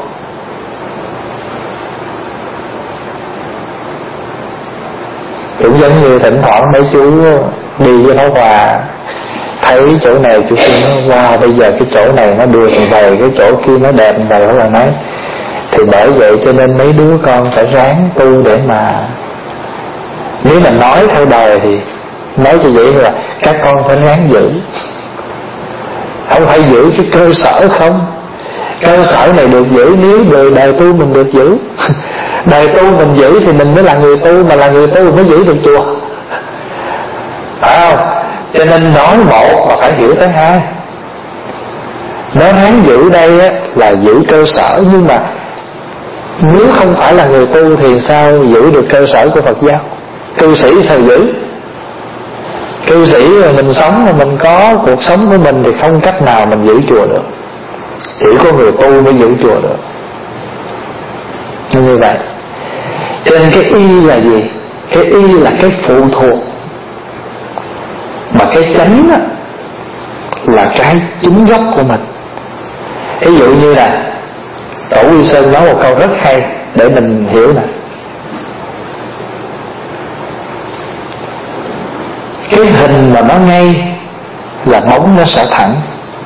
Cũng giống như thỉnh thoảng mấy chú đi với Pháp Hòa, thấy chỗ này chỗ kia nó wow, bây giờ cái chỗ này nó được vậy, cái chỗ kia nó đẹp vậy, là nói thì bởi vậy cho nên mấy đứa con phải ráng tu để mà, nếu mà nói theo đời thì nói cho vậy là các con phải ráng giữ. Không phải giữ cái cơ sở không, cơ sở này được giữ nếu đời đời tu mình được giữ. Đời tu mình giữ thì mình mới là người tu, mà là người tu mới giữ được chùa, phải không? Cho nên nói một mà phải hiểu tới hai. Nói ráng giữ đây á, là giữ cơ sở, nhưng mà nếu không phải là người tu thì sao giữ được cơ sở của Phật giáo? Cư sĩ sao giữ? Cư sĩ là mình sống, mà mình có cuộc sống của mình thì không cách nào mình giữ chùa được. Chỉ có người tu mới giữ chùa được. Như vậy, cho nên cái y là gì? Cái y là cái phụ thuộc, mà cái chánh á, là cái chính gốc của mình. Ví dụ như là Tổ Quy Sơn nói một câu rất hay để mình hiểu nè: cái hình mà nó ngay là bóng nó sẽ thẳng,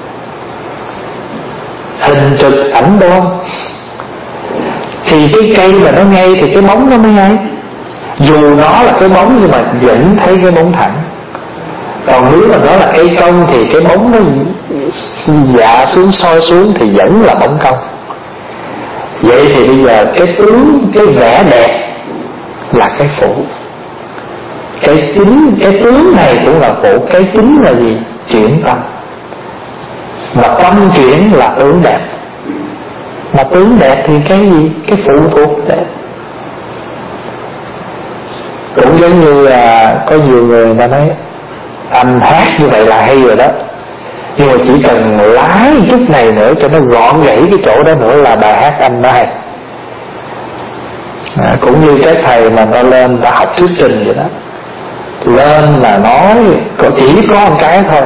hình trực ảnh đoan. Thì cái cây mà nó ngay thì cái bóng nó mới ngay, dù nó là cái bóng nhưng mà vẫn thấy cái bóng thẳng. Còn nếu mà nó là cây cong thì cái bóng nó dạ xuống soi xuống thì vẫn là bóng cong. Vậy thì bây giờ cái tướng, cái vẻ đẹp là cái phụ, cái chính, cái tướng này cũng là phụ. Cái chính là gì? Chuyển tâm. Mà tâm chuyển là tướng đẹp. Mà tướng đẹp thì cái gì? Cái phụ thuộc đẹp. Cũng giống như là có nhiều người ta nói anh hát như vậy là hay rồi đó, nhưng mà chỉ cần lái chút này nữa cho nó gọn gãy cái chỗ đó nữa là bài hát anh nó hay. À, cũng như các thầy mà ta lên ta học thuyết trình vậy đó, lên là nói có chỉ có một cái thôi,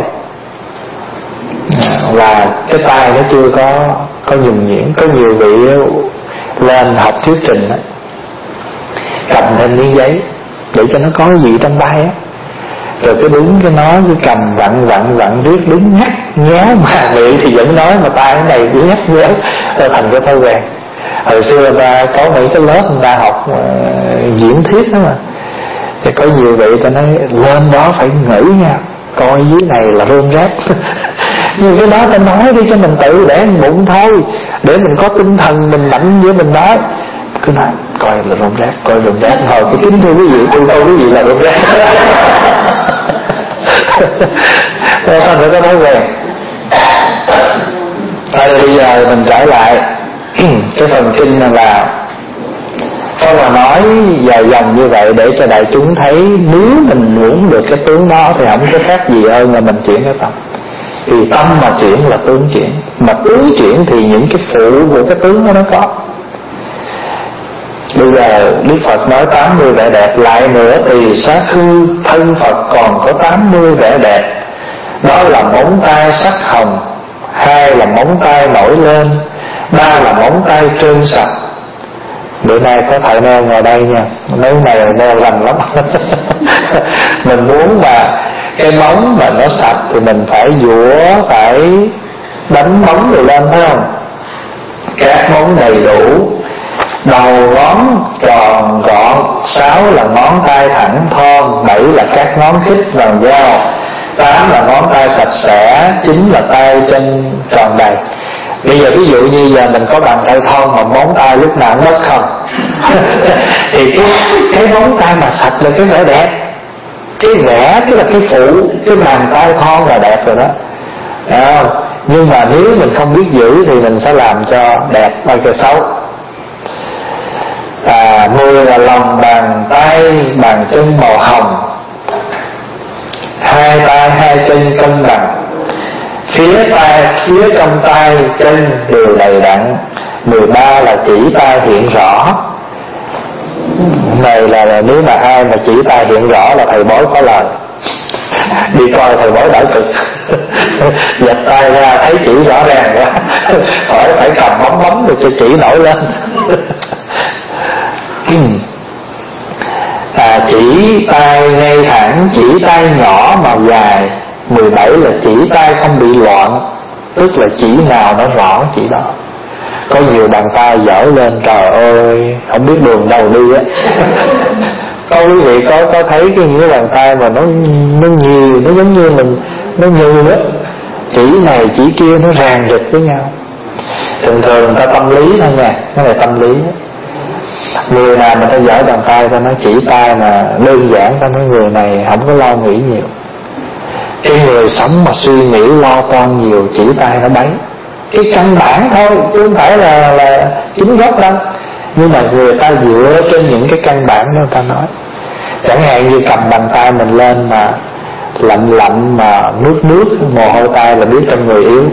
à, là cái tai nó chưa có có nhuần nhuyễn. Có nhiều vị lên học thuyết trình đó, cầm thêm miếng giấy để cho nó có gì trong tay á, rồi cái đúng cái nói cái cầm vặn vặn vặn riết đứng nhắc nhéo, mà miệng thì vẫn nói mà tay cái này cứ nhắc nhéo, rồi thành cái thói quen. Hồi xưa ta có mấy cái lớp người ta học uh, diễn thuyết đó mà, thì có nhiều vị ta nói lên đó phải nghĩ nha, coi dưới này là rơm rác. Nhưng cái đó ta nói đi cho mình tự để bụng thôi, để mình có tinh thần mình mạnh với mình nói. Cứ nói coi là rơm rác, coi rơm rác thôi. Cái kính thưa quý vị, tôi đâu quý vị là rơm rác. Thôi ta phải có thói quen. Thôi bây giờ mình trở lại cái phần kinh là Pháp Hòa nói dài dòng như vậy để cho đại chúng thấy nếu mình muốn được cái tướng đó thì không có khác gì hơn là mình chuyển cái tâm. Thì tâm mà chuyển là tướng chuyển, mà tướng chuyển thì những cái phụ của cái tướng đó nó có. Bây giờ Đức Phật nói tám mươi vẻ đẹp, lại nữa thì sát hư thân Phật còn có tám mươi vẻ đẹp. Đó là móng tay sắc hồng, hai là móng tay nổi lên, ba là móng tay trơn sạch. Bữa nay có thợ neo ngồi đây nha, mấy này neo lành lắm. Mình muốn mà cái móng mà nó sạch thì mình phải dũa, phải đánh móng rồi lên, phải không? Các móng đầy đủ, đầu ngón tròn gọn, sáu là ngón tay thẳng thon, bảy là các ngón khít bằng dao, tám là ngón tay sạch sẽ, chín là tay chân tròn đầy. Bây giờ ví dụ như giờ mình có bàn tay thon mà móng tay lúc nào cũng mất không? Thì cái, cái móng tay mà sạch là cái vẻ đẹp. Cái vẽ tức là cái phụ, cái bàn tay thon là đẹp rồi đó, thấy không? Nhưng mà nếu mình không biết giữ thì mình sẽ làm cho đẹp bao cái xấu. À, mười là lòng bàn tay bàn chân màu hồng, hai tay hai chân cân bằng, phía tay phía trong tay chân đều đầy đặn. Mười ba là chỉ tay hiện rõ. Này là, là nếu mà ai mà chỉ tay hiện rõ là thầy bói có lời. Đi coi thầy bói đỡ cực. Giật tay ra thấy chỉ rõ ràng quá, hỏi phải cầm bấm bấm rồi cho chỉ nổi lên. À, chỉ tay ngay thẳng, chỉ tay nhỏ mà dài. Mười bảy là chỉ tay không bị loạn, tức là chỉ nào nó rõ chỉ đó. Có nhiều bàn tay dở lên trời ơi không biết đường đâu đi á. Có quý vị có có thấy cái những cái bàn tay mà nó nó nhiều, nó giống như mình nó nhiều á, chỉ này chỉ kia nó ràng rịch với nhau. Thường thường người ta tâm lý thôi nha, nó là tâm lý. Người nào mà ta dở bàn tay ta nói chỉ tay mà đơn giản, ta nói người này không có lo nghĩ nhiều. Cái người sống mà suy nghĩ lo toan nhiều chỉ tay nó bấy. Cái căn bản thôi chứ không phải là là chính gốc đâu, nhưng mà người ta dựa trên những cái căn bản đó người ta nói. Chẳng hạn như cầm bàn tay mình lên mà lạnh lạnh mà nước nước mồ hôi tay là biết trong người yếu.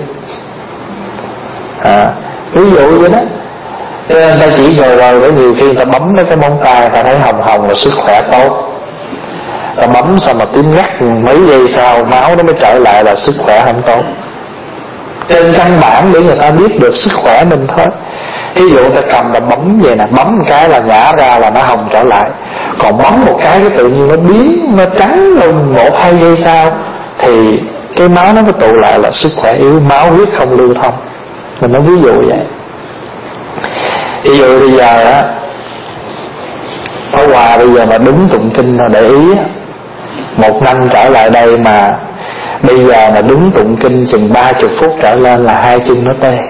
À, ví dụ vậy đó. Nên ta chỉ ngồi rồi, bởi nhiều khi ta bấm mấy cái móng tay ta thấy hồng hồng là sức khỏe tốt. Ta bấm sao mà tím ngắt mấy giây sau máu nó mới trở lại là sức khỏe không tốt. Trên căn bản để người ta biết được sức khỏe mình thôi. Ví dụ ta cầm ta bấm vậy nè, bấm một cái là nhả ra là nó hồng trở lại. Còn bấm một cái cái tự nhiên nó biến, nó trắng luôn một hai giây sau thì cái máu nó mới tụ lại là sức khỏe yếu, máu huyết không lưu thông. Mình nói ví dụ vậy. Ví dụ bây giờ á, Pháp Hòa bây giờ mà đứng tụng kinh mà để ý á, một năm trở lại đây mà bây giờ mà đứng tụng kinh chừng ba chục phút trở lên là hai chân nó tê.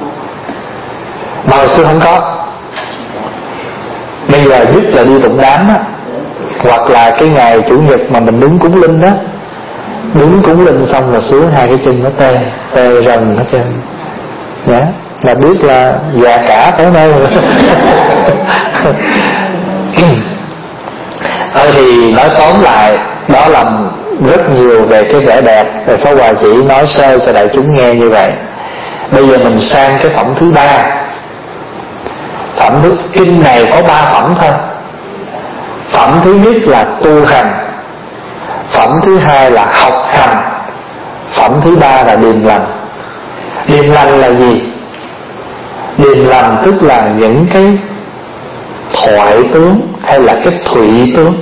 Mà hồi xưa không có. Bây giờ nhất là đi tụng đám á, hoặc là cái ngày chủ nhật mà mình đứng cúng linh á, đứng cúng linh xong là xuống hai cái chân nó tê, tê rần hết trơn. Nhá, là biết là già cả tới nơi rồi. Thôi thì nói tóm lại, đó là rất nhiều về cái vẻ đẹp. Rồi Pháp Hòa chỉ nói sơ cho đại chúng nghe như vậy. Bây giờ mình sang cái phẩm thứ ba. Phẩm thứ kinh này có ba phẩm thôi. Phẩm thứ nhất là tu hành, phẩm thứ hai là học hành, phẩm thứ ba là điềm lành. Điềm lành là gì? Điềm lành tức là những cái thoại tướng hay là cái thụy tướng.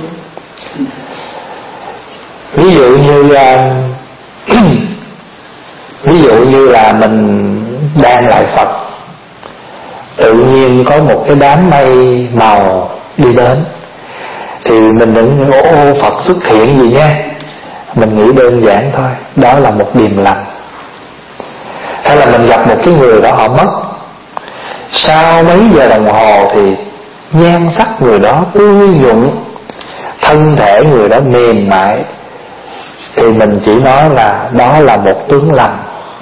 Ví dụ như uh, ví dụ như là mình đang lại Phật, tự nhiên có một cái đám mây màu đi đến, thì mình đừng ô ô Phật xuất hiện gì nha. Mình nghĩ đơn giản thôi, đó là một điềm lành. Hay là mình gặp một cái người đó họ mất, sau mấy giờ đồng hồ thì nhan sắc người đó tươi nhuận, thân thể người đó mềm mại, thì mình chỉ nói là đó là một tướng lành.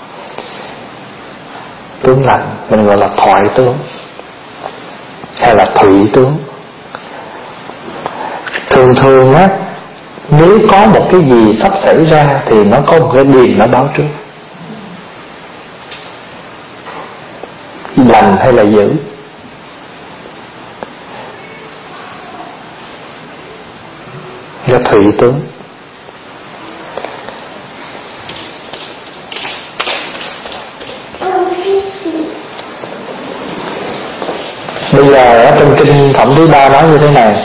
Tướng lành mình gọi là thoại tướng hay là thụy tướng. Thường thường á, nếu có một cái gì sắp xảy ra thì nó có một cái điềm nó báo trước. Lành hay là dữ. Là thụy tướng. Bây giờ ở trong kinh phẩm thứ ba nói như thế này: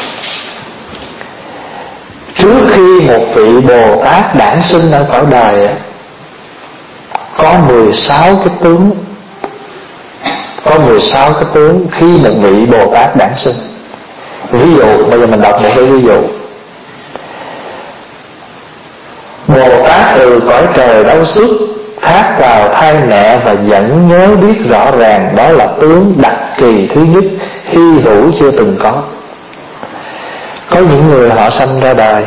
trước khi một vị Bồ Tát đản sinh ở cõi đời, có mười sáu cái tướng. Có mười sáu cái tướng khi một vị Bồ Tát đản sinh. Ví dụ, bây giờ mình đọc một cái ví dụ. Bồ Tát từ cõi trời đâu xuất, thác vào thai mẹ và vẫn nhớ biết rõ ràng đó là tướng đặc kỳ thứ nhất, hy hữu chưa từng có. Có những người họ sanh ra đời,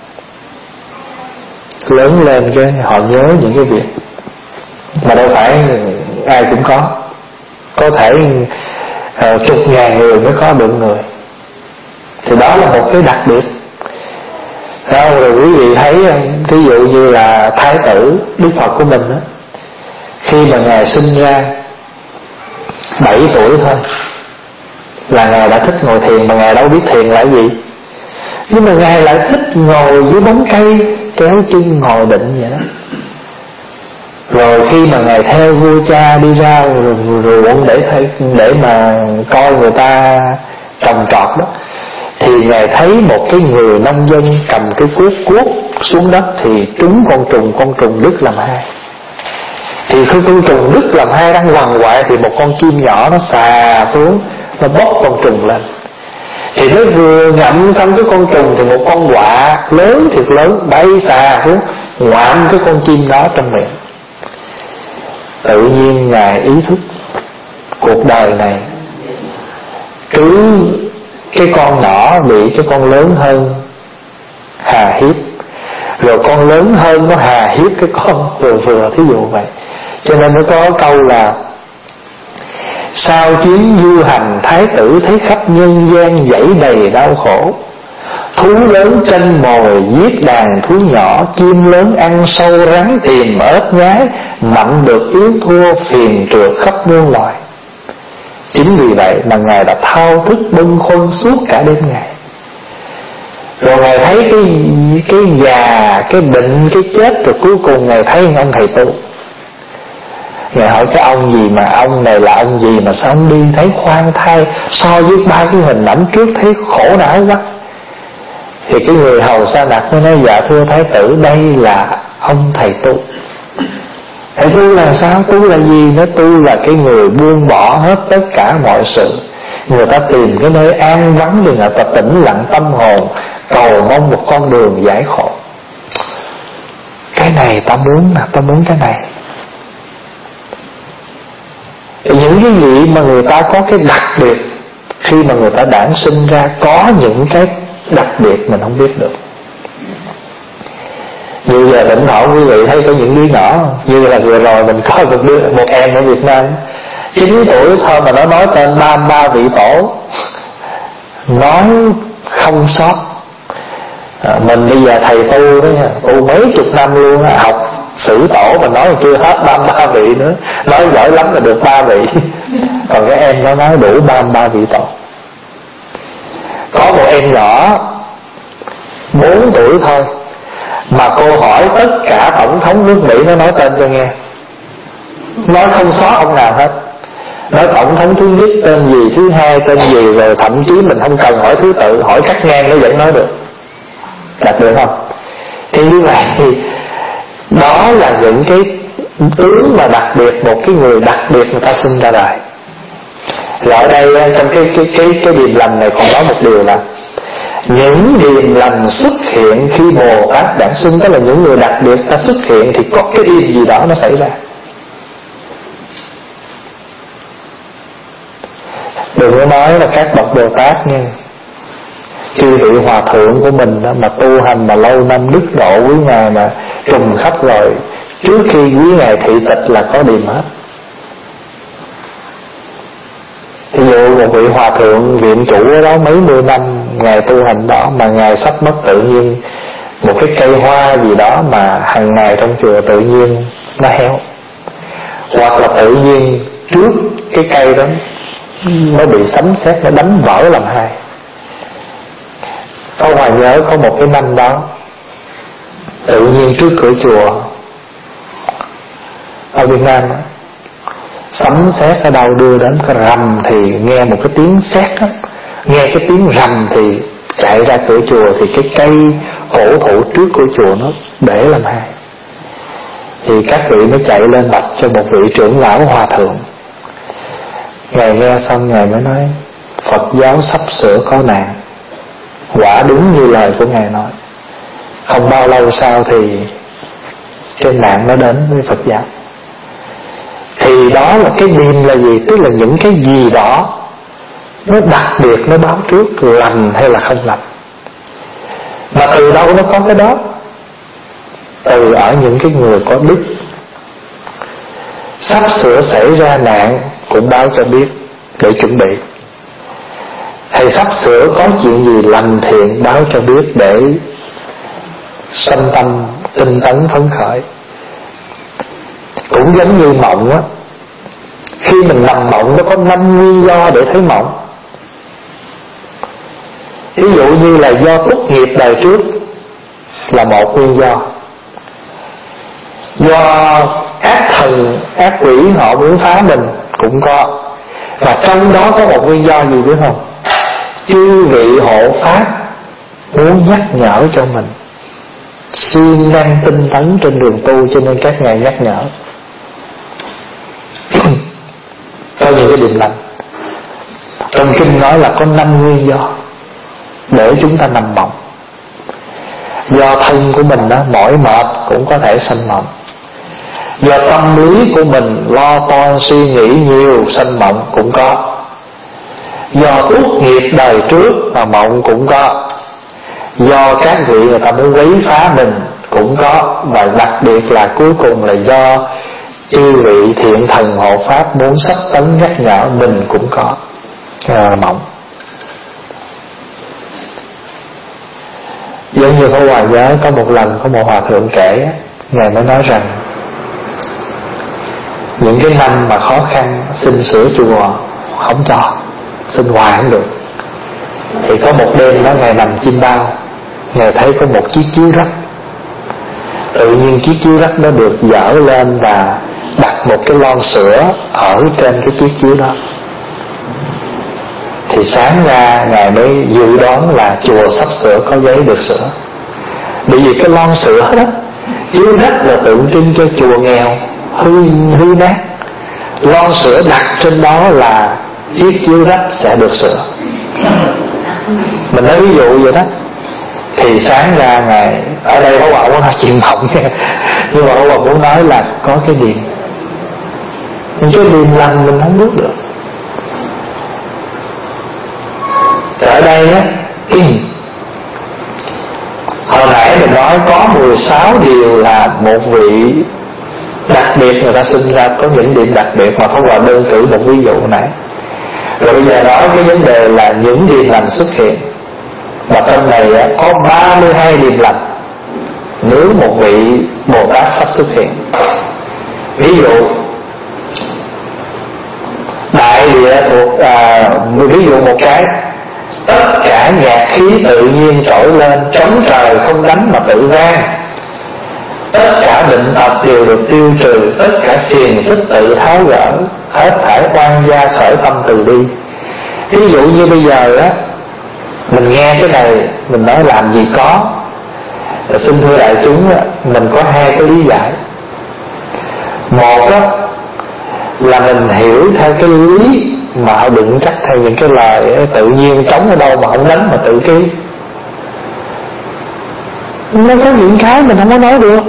lớn lên cái họ nhớ những cái việc mà đâu phải ai cũng có. Có thể uh, chục ngàn người mới có được người, thì đó là một cái đặc biệt. Đó, rồi quý vị thấy, ví dụ như là Thái tử Đức Phật của mình đó, khi mà Ngài sinh ra bảy tuổi thôi là Ngài đã thích ngồi thiền, mà Ngài đâu biết thiền là gì. Nhưng mà Ngài lại thích ngồi dưới bóng cây, kéo chân ngồi định vậy đó. Rồi khi mà Ngài theo vua cha đi ra ruộng để để mà coi người ta trồng trọt đó, thì Ngài thấy một cái người nông dân cầm cái cuốc cuốc xuống đất thì trúng con trùng, con trùng đứt làm hai. Thì khi con trùng đứt làm hai đang quằn quại thì một con chim nhỏ nó xà xuống, nó bóp con trùng lên. Thì nó vừa ngậm xong cái con trùng thì một con quạ lớn thiệt lớn bay xà xuống ngoạm cái con chim đó trong miệng. Tự nhiên Ngài ý thức cuộc đời này cứ cái con nhỏ bị cái con lớn hơn hà hiếp, rồi con lớn hơn nó hà hiếp cái con vừa vừa, thí dụ vậy. Cho nên nó có câu là: sau chuyến du hành thái tử thấy khắp nhân gian dãy đầy đau khổ, thú lớn tranh mồi giết đàn thú nhỏ, chim lớn ăn sâu rắn tìm ếch nhái, mạnh được yếu thua phiền trượt khắp muôn loài. Chính vì vậy mà Ngài đã thao thức bâng khuâng suốt cả đêm ngày. Rồi Ngài thấy cái cái già, cái bệnh, cái chết, rồi cuối cùng Ngài thấy ông thầy tu. Ngài hỏi cái ông gì mà ông này là ông gì mà sao ông đi thấy khoan thai, so với ba cái hình ảnh trước thấy khổ não quá. Thì cái người hầu Sa Nặc mới nói: dạ thưa thái tử, đây là ông thầy tu. Thầy tu là sao? Tu là gì? Nó tu là cái người buông bỏ hết tất cả mọi sự. Người ta tìm cái nơi an vắng để người ta tĩnh lặng tâm hồn, cầu mong một con đường giải khổ. Cái này ta muốn nè, ta muốn cái này. Những cái gì mà người ta có cái đặc biệt, khi mà người ta đản sinh ra có những cái đặc biệt mình không biết được. Như giờ thỉnh thoảng quý vị thấy có những đứa nhỏ, như là vừa rồi mình coi một đứa, một em ở Việt Nam chín tuổi thôi mà nó nói tên ba mươi ba vị tổ, nói không sót. À, mình bây giờ thầy tu đó nha, tu mấy chục năm luôn, học sử tổ mà nói chưa hết ba mươi ba vị nữa, nói giỏi lắm là được ba vị. Còn cái em nó nói đủ ba mươi ba vị tổ. Có một em nhỏ bốn tuổi thôi mà cô hỏi tất cả tổng thống nước Mỹ nó nói tên cho nghe, nói không sót ông nào hết. Nói tổng thống thứ nhất tên gì, thứ hai tên gì, rồi thậm chí mình không cần hỏi thứ tự, hỏi cắt ngang nó vẫn nói được. Đạt được không? Thì như vậy thì đó là những cái tướng mà đặc biệt, một cái người đặc biệt người ta sinh ra đời. Rồi ở đây trong cái cái cái cái điềm lành này còn nói một điều là những điềm lành xuất hiện khi Bồ Tát đản sinh, tức là những người đặc biệt ta xuất hiện thì có cái điềm gì đó nó xảy ra. Đừng có nói là các bậc Bồ Tát nha, chư vị hòa thượng của mình đó, mà tu hành mà lâu năm đức độ quý ngài mà trùng khắp rồi, trước khi quý ngài thị tịch là có điềm hết. Ví dụ một vị hòa thượng viện chủ ở đó mấy mươi năm ngài tu hành đó, mà ngài sắp mất tự nhiên một cái cây hoa gì đó mà hàng ngày trong chùa tự nhiên nó héo, hoặc là tự nhiên trước cái cây đó nó bị sấm sét nó đánh vỡ làm hai. Có Hòa nhớ có một cái năm đó tự nhiên trước cửa chùa ở Việt Nam đó, sấm sét ở đâu đưa đến cái rầm thì nghe một cái tiếng sét đó, nghe cái tiếng rầm thì chạy ra cửa chùa, thì cái cây cổ thụ trước cửa chùa nó bể làm hai. Thì các vị mới chạy lên bạch cho một vị trưởng lão hòa thượng. Ngài nghe xong ngài mới nói: Phật giáo sắp sửa có nạn. Quả đúng như lời của ngài nói, không bao lâu sau thì cái nạn nó đến với Phật giáo. Thì đó là cái điềm là gì? Tức là những cái gì đó nó đặc biệt, nó báo trước lành hay là không lành. Mà từ đâu nó có cái đó? Từ ở những cái người có đức. Sắp sửa xảy ra nạn cũng báo cho biết để chuẩn bị. Thầy sắp sửa có chuyện gì lành thiện báo cho biết để sanh tâm tinh tấn phấn khởi. Cũng giống như mộng á, khi mình nằm mộng nó có năm nguyên do để thấy mộng. Ví dụ như là do túc nghiệp đời trước là một nguyên do, do ác thần ác quỷ họ muốn phá mình cũng có. Và trong đó có một nguyên do gì biết không? Chư vị hộ pháp muốn nhắc nhở cho mình siêng năng tinh tấn trên đường tu, cho nên các ngài nhắc nhở. Có những cái điềm lành. Trong kinh nói là có năm nguyên do để chúng ta nằm mộng. Do thân của mình đó mỏi mệt cũng có thể sanh mộng. Do tâm lý của mình lo toan suy nghĩ nhiều sanh mộng cũng có. Do túc nghiệp đời trước mà mộng cũng có. Do các vị người ta muốn quấy phá mình cũng có. Và đặc biệt là cuối cùng là do chư vị thiện thần hộ pháp muốn sắp tấn nhắc nhở mình cũng có à, mộng. Giống như có Hòa nhớ có một lần có một hòa thượng kể, ngài mới nói rằng những cái năm mà khó khăn xin sửa chùa không cho, xin hoài không được. Thì có một đêm đó ngài nằm chim bao, Ngài thấy có một chiếc chiếu rách. Tự nhiên chiếc chiếu rách nó được dở lên và đặt một cái lon sữa ở trên cái chiếc chiếu đó. Thì sáng ra Ngài mới dự đoán là chùa sắp sửa có giấy được sữa. Bởi vì cái lon sữa đó, chiếu rách là tượng trưng cho chùa nghèo, hư, hư nát. Lon sữa đặt trên đó là chiếc chiếu rách sẽ được sữa. Mình nói ví dụ vậy đó. Thì sáng ra Ngài, ở đây Pháp Hòa muốn nói chuyện mộng nha, nhưng mà Pháp Hòa muốn nói là có cái điềm. Nhưng cái điềm lành mình không biết được. Ở đây á, hồi nãy mình nói có mười sáu điều là một vị đặc biệt người ta sinh ra có những điểm đặc biệt, mà Pháp Hòa đơn cử một ví dụ nãy. Rồi bây giờ nói cái vấn đề là những điềm lành xuất hiện. Và trong này á, có ba mươi hai điềm lành nếu một vị Bồ Tát sắp xuất hiện. Ví dụ đại địa thuộc à, ví dụ một cái, tất cả nhạc khí tự nhiên trỗi lên, trống trời không đánh mà tự vang. Tất cả bệnh tật đều được tiêu trừ, tất cả xiềng xích tự tháo gỡ, hết thảy oan gia khởi tâm từ bi. Ví dụ như bây giờ á, mình nghe cái này mình nói làm gì có. Xin thưa đại chúng á, mình có hai cái lý giải. Một á, là mình hiểu theo cái lý mà họ đựng chắc theo những cái lời tự nhiên trống ở đâu mà không đánh mà tự ký. Nó có những cái mình không có nói được.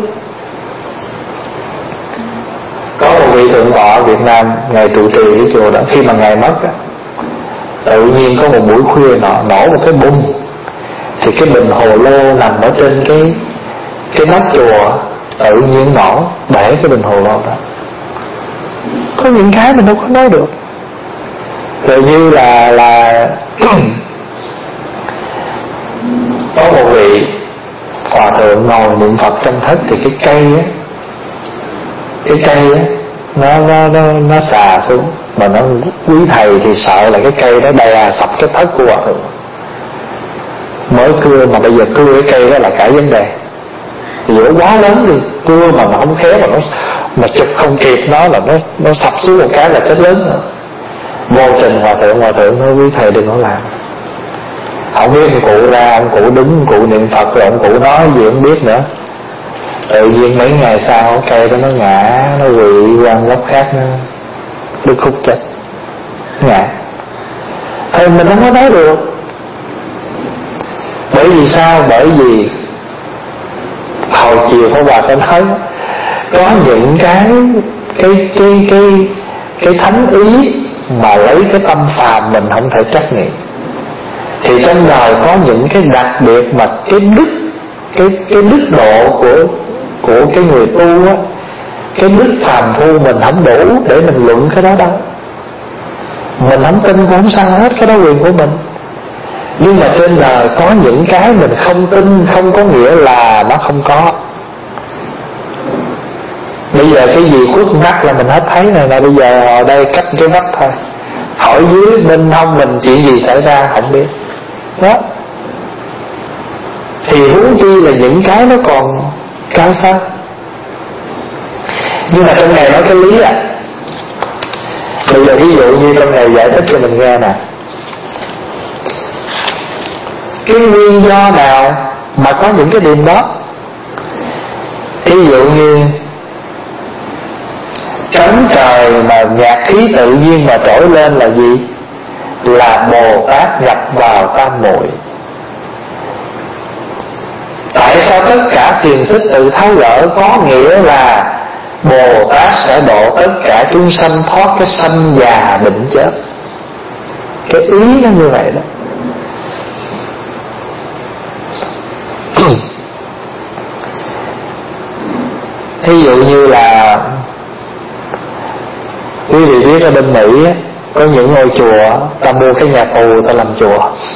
Có một vị thượng tọa ở Việt Nam, Ngài trụ trì cái chùa đó, khi mà Ngài mất á, tự nhiên có một buổi khuya nọ nổ một cái bung, thì cái bình hồ lô nằm ở trên cái cái nóc chùa tự nhiên nổ, bể cái bình hồ lô đó. Có những cái mình đâu có nói được. Rồi như là là có một vị hòa thượng ngồi niệm Phật trong thất, thì cái cây á, cái cây á nó nó nó nó xà xuống, mà nó quý thầy thì sợ là cái cây nó đè sập cái thất của hòa thượng. Mới cưa mà bây giờ cưa cái cây đó là cả vấn đề. Giữa quá lớn đi, cưa mà mà không khéo mà nó mà chụp không kịp nó là nó nó sập xuống một cái là chết lớn rồi. Vô trình hòa thượng hòa thượng nói quý thầy đừng có làm. Không biết ông cụ ra, ông cụ đứng, ông cụ niệm Phật, rồi ông cụ nói gì không biết nữa. Tự nhiên mấy ngày sau cái cây đó nó ngã, nó quỵ qua góc khác, nó đứt khúc chết, ngã. Thì mình không có nói được. Bởi vì sao? Bởi vì hồi chiều Pháp Hòa có nói có những cái cái cái cái cái thánh ý mà lấy cái tâm phàm mình không thể trách nhiệm. Thì trong đời có những cái đặc biệt mà cái đức cái cái đức độ của của cái người tu á, cái đức phàm phu mình không đủ để mình luận cái đó đâu. Mình không tin cũng không sao hết, cái đó quyền của mình. Nhưng mà trên đời có những cái mình không tin, không có nghĩa là nó không có. Bây giờ cái gì khuất mắt là mình hết thấy này nè. Bây giờ ở đây cách cái mắt thôi, hỏi dưới bên hông mình chuyện gì xảy ra không biết đó. Thì huống chi là những cái nó còn cao xa. Nhưng mà trong này nói cái lý à. Bây giờ ví dụ như trong này giải thích cho mình nghe nè, cái nguyên do nào mà có những cái điểm đó. Ví dụ như trống trời mà nhạc khí tự nhiên mà trỗi lên là gì? Là Bồ Tát nhập vào tam muội. Tại sao tất cả xiềng xích tự tháo gỡ? Có nghĩa là Bồ Tát sẽ độ tất cả chúng sanh thoát cái sanh già bệnh chết. Cái ý nó như vậy đó. Thí dụ như là quý vị biết ở bên Mỹ á, có những ngôi chùa ta mua cái nhà tù ta làm chùa.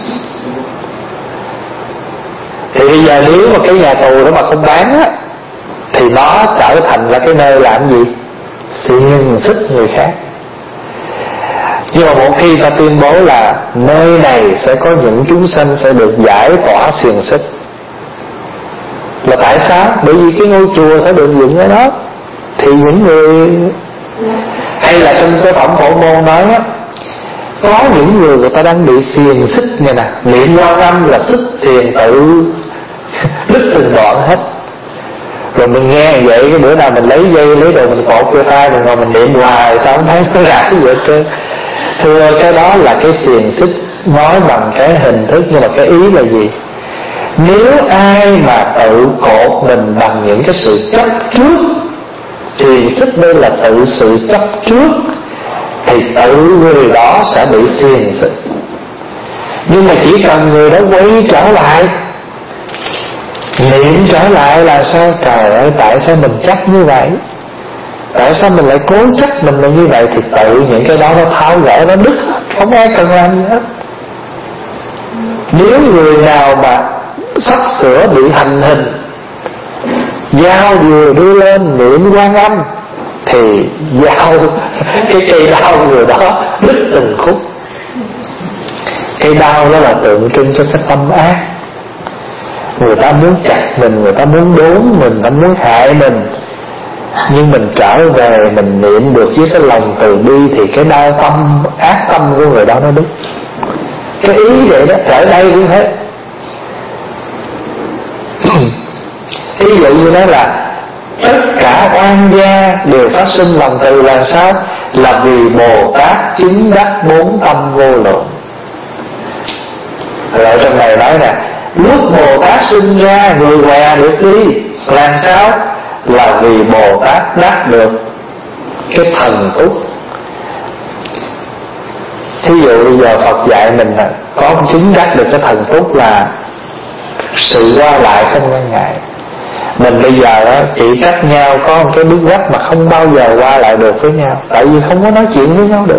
Thì bây giờ nếu mà cái nhà tù đó mà không bán á, thì nó trở thành là cái nơi làm gì? Xiềng xích người khác. Nhưng mà một khi ta tuyên bố là nơi này sẽ có những chúng sanh sẽ được giải tỏa xiềng xích, Là tại sao? Bởi vì cái ngôi chùa sẽ được dựng ở đó. Thì những người, hay là trong cái phẩm Phổ Môn nói á, có những người người ta đang bị xiềng xích này nè, niệm Quan Âm là xích xiềng tự đứt từng đoạn hết. Rồi mình nghe vậy, cái bữa nào mình lấy dây lấy đồ mình cột vô tay, mình ngồi mình niệm hoài sao không thấy nó ra cái gì hết trơn. Thưa, cái đó là cái xiềng xích nói bằng cái hình thức, nhưng mà cái ý là gì? Nếu ai mà tự cột mình bằng những cái sự chấp trước, xiềng xích đây là tự sự chấp trước, thì tự người đó sẽ bị xiềng xích. Nhưng mà chỉ cần người đó quay trở lại, niệm trở lại là sao? Trời ơi, tại sao mình chấp như vậy? Tại sao mình lại cố chấp mình là như vậy? Thì tự những cái đó nó tháo gỡ, nó đứt hết, không ai cần làm gì hết. Nếu người nào mà sắp sửa bị hành hình, dao vừa đưa lên niệm Quan Âm, thì dao cái cây đao người đó đứt từng khúc. Cây đao đó là tượng trưng cho cái tâm ác. Người ta muốn chặt mình, người ta muốn đốn mình, người ta muốn hại mình, nhưng mình trở về mình niệm được với cái lòng từ bi, thì cái đau tâm, ác tâm của người đó nó đứt. Cái ý vậy đó, ở đây cũng thế. Ví dụ như nói là tất cả oan gia đều phát sinh lòng từ là sao? Là vì Bồ Tát chứng đắc bốn tâm vô lượng. Rồi trong này nói nè, lúc Bồ Tát sinh ra người què được đi, làm sao? Là vì Bồ Tát đắc được cái thần túc. Thí dụ bây giờ Phật dạy mình là có chứng đắc được cái thần túc là sự qua lại không ngăn ngại. Mình bây giờ đó, chỉ cách nhau có một cái bước vách mà không bao giờ qua lại được với nhau, tại vì không có nói chuyện với nhau được.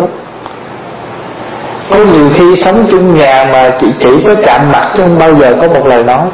Có nhiều khi sống chung nhà mà chỉ, chỉ có chạm mặt chứ không bao giờ có một lời nói.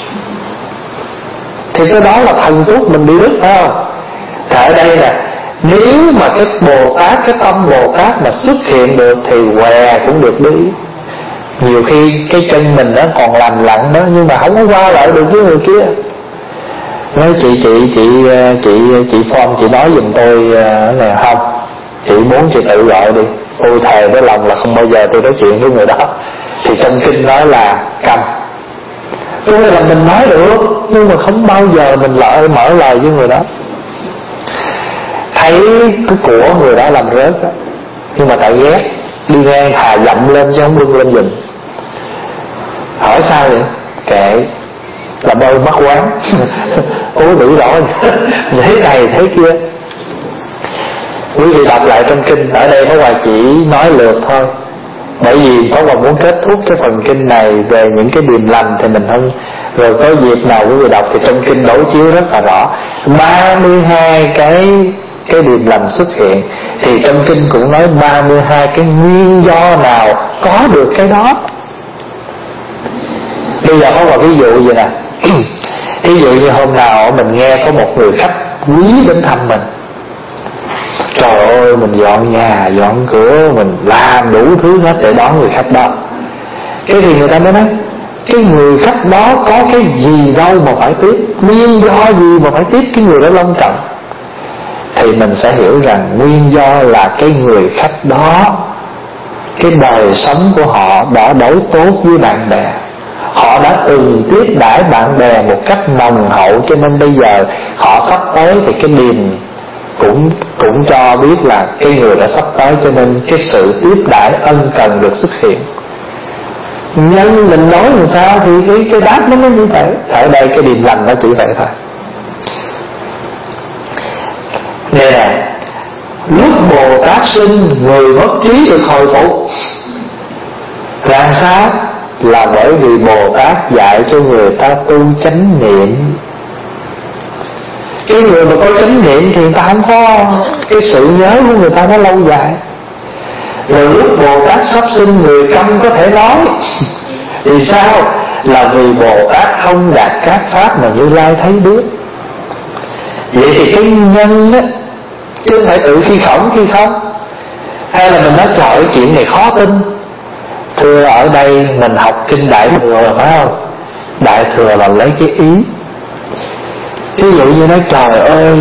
Thì cái đó là thần túc mình bị đứt, phải không? Thì ở đây nè, nếu mà cái Bồ Tát, cái tâm Bồ Tát mà xuất hiện được thì què cũng được đi. Nhiều khi cái chân mình nó còn lành lặn đó, nhưng mà không có qua lại được với người kia. Nói chị chị chị chị chị Phong, chị nói giùm tôi này không, chị muốn chị tự gọi đi, tôi thề với lòng là không bao giờ tôi nói chuyện với người đó. Thì trong kinh nói là câm. Tôi là mình nói được, nhưng mà không bao giờ mình lợi mở lời với người đó. Thấy cái của người đó làm rớt đó, nhưng mà tại ghét, đi ngang thà dậm lên chứ không bưng lên giùm. Hỏi sao vậy? Kệ, làm ơn mắc quán. Ôi đủ rồi. Thế này thế kia. Quý vị đọc lại trong kinh, ở đây Pháp Hòa chỉ nói lượt thôi, bởi vì Pháp Hòa muốn kết thúc cái phần kinh này về những cái điềm lành thì mình không. Rồi có dịp nào quý vị đọc thì trong kinh đối chiếu rất là rõ ba mươi hai cái cái điềm lành xuất hiện. Thì trong kinh cũng nói ba mươi hai cái nguyên do nào có được cái đó. Bây giờ có một ví dụ vậy nè. Ví dụ như hôm nào mình nghe có một người khách quý đến thăm mình, trời ơi mình dọn nhà dọn cửa, mình làm đủ thứ hết để đón người khách đó. Cái thì người ta mới nói cái người khách đó có cái gì đâu mà phải tiếp, nguyên do gì mà phải tiếp cái người đó long trọng. Thì mình sẽ hiểu rằng nguyên do là cái người khách đó, cái đời sống của họ đã đối tốt với bạn bè, họ đã từng tiếp đãi bạn bè một cách nồng hậu, cho nên bây giờ họ sắp tới thì cái điềm cũng cũng cho biết là cái người đã sắp tới, cho nên cái sự tiếp đãi ân cần được xuất hiện. Nhưng mình nói làm sao thì cái cái đáp nó mới như vậy. Ở đây cái điềm lành nó chỉ vậy thôi. Nè, lúc Bồ Tát sinh người mất trí được hồi phục, làm sao? Là bởi vì Bồ Tát dạy cho người ta tu chánh niệm. Cái người mà có chánh niệm thì người ta không có cái sự nhớ của người ta nó lâu dài. Rồi lúc Bồ Tát sắp sinh người câm có thể nói. Vì sao? Là vì Bồ Tát không đạt các pháp mà Như Lai thấy biết. Vậy thì cái nhân á, chứ không phải tự khi khổng khi không. Hay là mình nói trời ơi chuyện này khó tin. Thưa, ở đây mình học kinh Đại Thừa phải không? Đại Thừa là lấy cái ý. Ví dụ như nói trời ơi,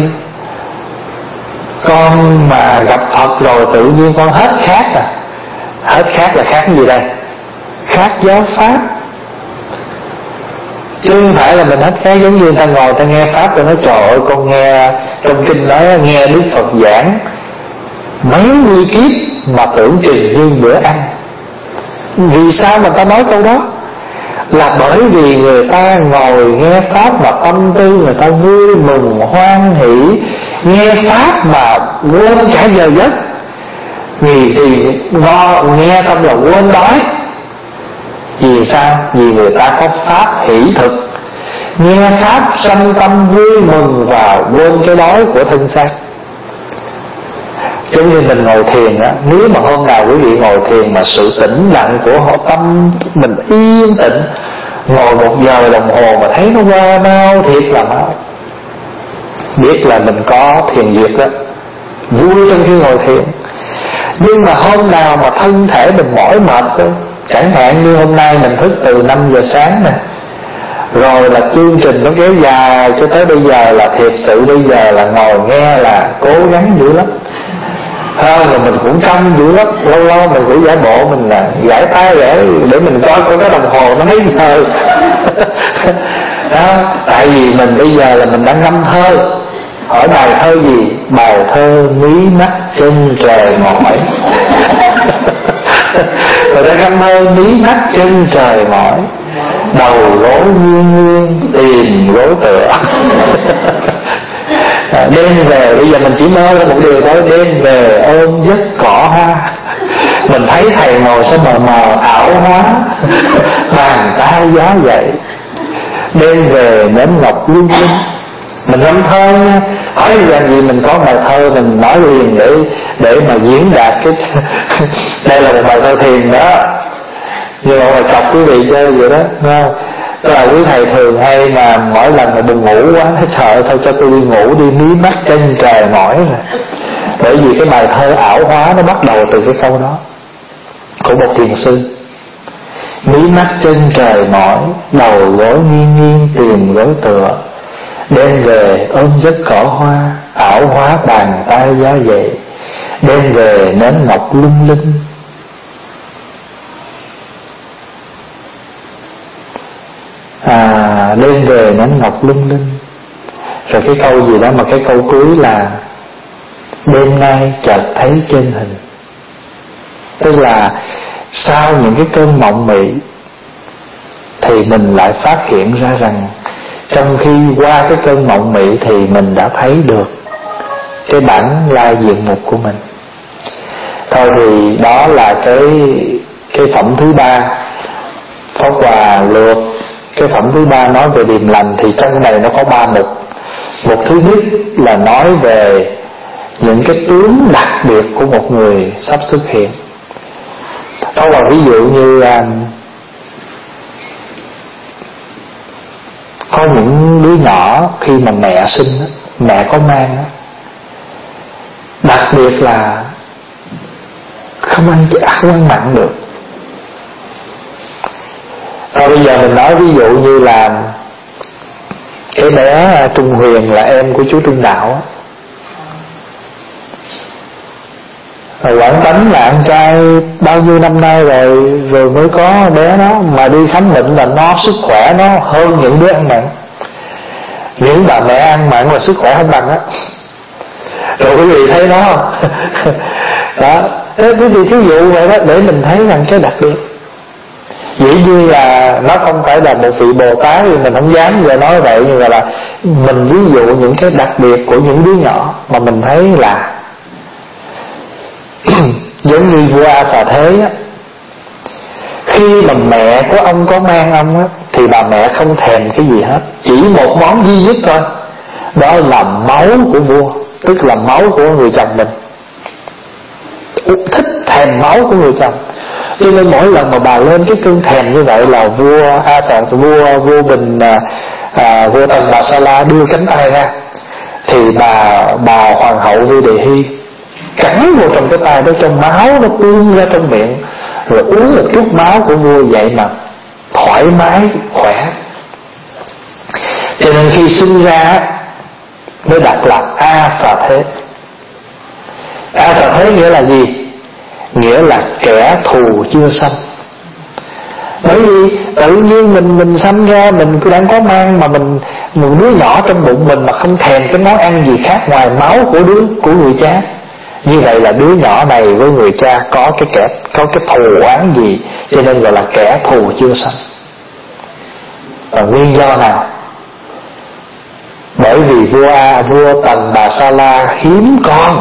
con mà gặp Phật rồi tự nhiên con hết khát à. Hết khát là khát cái gì đây? Khát giáo pháp. Chứ không phải là mình hết khát giống như người ta ngồi ta nghe pháp rồi nói trời ơi con nghe trong kinh nói nghe Đức Phật giảng mấy mươi kiếp mà tưởng chừng như bữa ăn. Vì sao mà ta nói câu đó? Là bởi vì người ta ngồi nghe pháp mà tâm tư người ta vui mừng hoan hỷ, nghe pháp mà quên cả giờ giấc. Vì thì ngo nghe xong là quên đói. Vì sao? Vì người ta có pháp hỷ thực, nghe pháp sanh tâm vui mừng và quên cái đói của thân xác. Giống như mình ngồi thiền á, nếu mà hôm nào quý vị ngồi thiền mà sự tĩnh lặng của họ tâm mình yên tĩnh, ngồi một giờ đồng hồ mà thấy nó qua mau thiệt là mau, biết là mình có thiền duyệt đó, vui trong khi ngồi thiền. Nhưng mà hôm nào mà thân thể mình mỏi mệt thôi, chẳng hạn như hôm nay mình thức từ năm giờ sáng nè, rồi là chương trình nó kéo dài cho tới bây giờ, là thiệt sự bây giờ là ngồi nghe là cố gắng dữ lắm. Hơn là mình cũng căm dữ lắm, lâu lâu mình phải giả bộ mình là gãi tay để để mình coi coi cái đồng hồ nó mấy giờ. Đó, tại vì mình bây giờ là mình đang ngâm thơ. Hỏi bài thơ gì? Bài thơ mí mắt chân trời mỏi. Rồi ta ngâm thơ mí mắt chân trời mỏi, đầu gối nghiêng nghiêng tìm gối tựa. À, đêm về bây giờ mình chỉ mơ ra một điều thôi, đêm về ôm giấc cỏ hoa. Mình thấy thầy ngồi sao mờ mờ ảo hóa, bàn tay gió dậy, đêm về nến ngọc lung linh. Mình ngâm thơ nha, hỏi rằng gì mình có bài thơ mình nói liền để để mà diễn đạt cái đây là một bài thơ thiền đó, nhưng mà chọc quý vị chơi vậy đó, không? Tức là quý thầy thường hay mà mỗi lần mà buồn ngủ quá, hết sợ thôi cho tôi đi ngủ đi, mí mắt chân trời mỏi rồi. Bởi vì cái bài thơ ảo hóa nó bắt đầu từ cái câu đó của một thiền sư. Mí mắt chân trời mỏi, đầu gối nghiêng nghiêng tìm gối tựa, đêm về ôm giấc cỏ hoa, ảo hóa bàn tay giá dậy, đêm về nến ngọc lung linh. À, đêm về nến ngọc lung linh. Rồi cái câu gì đó mà cái câu cuối là đêm nay chợt thấy trên hình. Tức là sau những cái cơn mộng mị thì mình lại phát hiện ra rằng trong khi qua cái cơn mộng mị thì mình đã thấy được cái bản lai diện mục của mình. Thôi thì đó là cái cái phẩm thứ ba. Pháp Hòa lược cái phẩm thứ ba nói về điềm lành, thì trong này nó có ba mục. Mục thứ nhất là nói về những cái tướng đặc biệt của một người sắp xuất hiện. Đó là ví dụ như um, có những đứa nhỏ khi mà mẹ sinh đó, mẹ có mang đó, đặc biệt là không ăn không ăn mặn được. Rồi bây giờ mình nói ví dụ như là cái bé Trung Huyền là em của chú Trung Đạo á, rồi Quảng Tánh là anh trai bao nhiêu năm nay rồi rồi mới có bé đó, mà đi khám bệnh là nó sức khỏe nó hơn những đứa ăn mặn. Những bà mẹ ăn mặn là sức khỏe không bằng á. Rồi quý vị thấy nó không? Đó, thế quý vị thí dụ vậy đó để mình thấy rằng cái đặc biệt. Dĩ nhiên là nó không phải là một vị Bồ Tát thì mình không dám giờ nói vậy, nhưng mà là mình ví dụ những cái đặc biệt của những đứa nhỏ mà mình thấy là giống như vua A Xà Thế á, khi mà mẹ của ông có mang ông á thì bà mẹ không thèm cái gì hết, chỉ một món duy nhất thôi, đó là máu của vua, tức là máu của người chồng mình. Thích thèm máu của người chồng, cho nên mỗi lần mà bà lên cái cơn thèm như vậy là vua A Xà vua vua Bình à, à, vua Tần Bà Sa La đưa cánh tay ra thì bà bà hoàng hậu Vi Đề Hy cắn vô trong cái tay đó, trong máu nó tuôn ra trong miệng, rồi uống một chút máu của vua, vậy mà thoải mái khỏe. Cho nên khi sinh ra mới đặt là A Xà Thế. A Xà Thế nghĩa là gì? Nghĩa là kẻ thù chưa sanh. Bởi vì tự nhiên mình mình sanh ra, mình đang có mang mà mình một đứa nhỏ trong bụng mình mà không thèm cái món ăn gì khác ngoài máu của đứa của người cha. Như vậy là đứa nhỏ này với người cha có cái kẻ có cái thù oán gì, cho nên gọi là kẻ thù chưa sanh. Và nguyên do nào? Bởi vì vua A, vua Tần Bà Sa La hiếm con,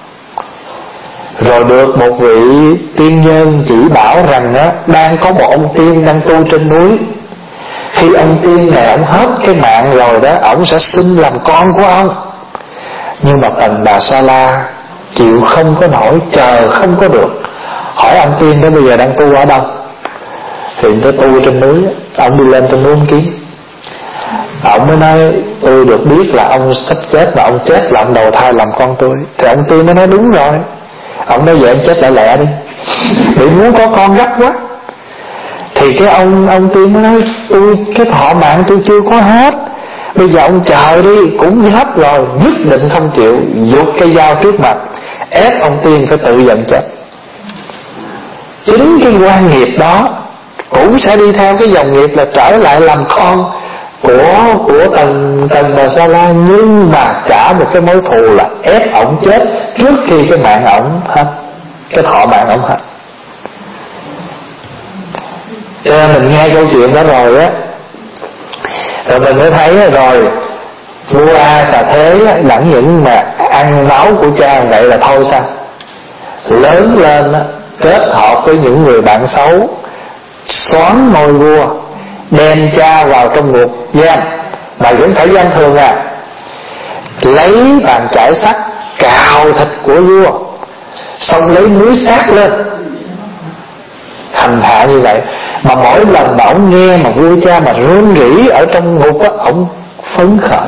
rồi được một vị tiên nhân chỉ bảo rằng á, đang có một ông tiên đang tu trên núi. Khi ông tiên này ông hết cái mạng rồi đó, ông sẽ sinh làm con của ông. Nhưng mà Tần Bà Sa La chịu không có nổi, chờ không có được. Hỏi ông tiên đó bây giờ đang tu ở đâu? Thì tôi tu trên núi. Ông đi lên trên núi ông kiếm. Ông mới nói tôi được biết là ông sắp chết, mà ông chết là ông đầu thai làm con tôi. Thì ông tiên mới nói đúng rồi. Ông nói vậy em chết lại lẹ đi, bị muốn có con gấp quá. Thì cái ông ông tiên mới nói tôi cái thọ mạng tôi chưa có hết, bây giờ ông chờ đi, cũng hết rồi. Nhất định không chịu, giục cây dao trước mặt, ép ông tiên phải tự giận chết. Chính cái quan nghiệp đó cũng sẽ đi theo cái dòng nghiệp là trở lại làm con của của Tần Tần Bà Sa La, nhưng mà cả một cái mối thù là ép ổng chết trước khi cái mạng ổng hết, cái thọ mạng ổng hết. Cho nên mình nghe câu chuyện đó rồi á, rồi mình mới thấy rồi vua A Xà Thế chẳng những mà ăn máu của cha vậy là thôi sao, lớn lên kết hợp với những người bạn xấu, xoán ngôi vua, đem cha vào trong ngục giam, mà vẫn phải giam thường à, lấy bàn chải sắt cào thịt của vua, xong lấy muối sát lên, hành hạ như vậy. Mà mỗi lần mà ông nghe mà vua cha mà run rỉ ở trong ngục á, ông phấn khởi.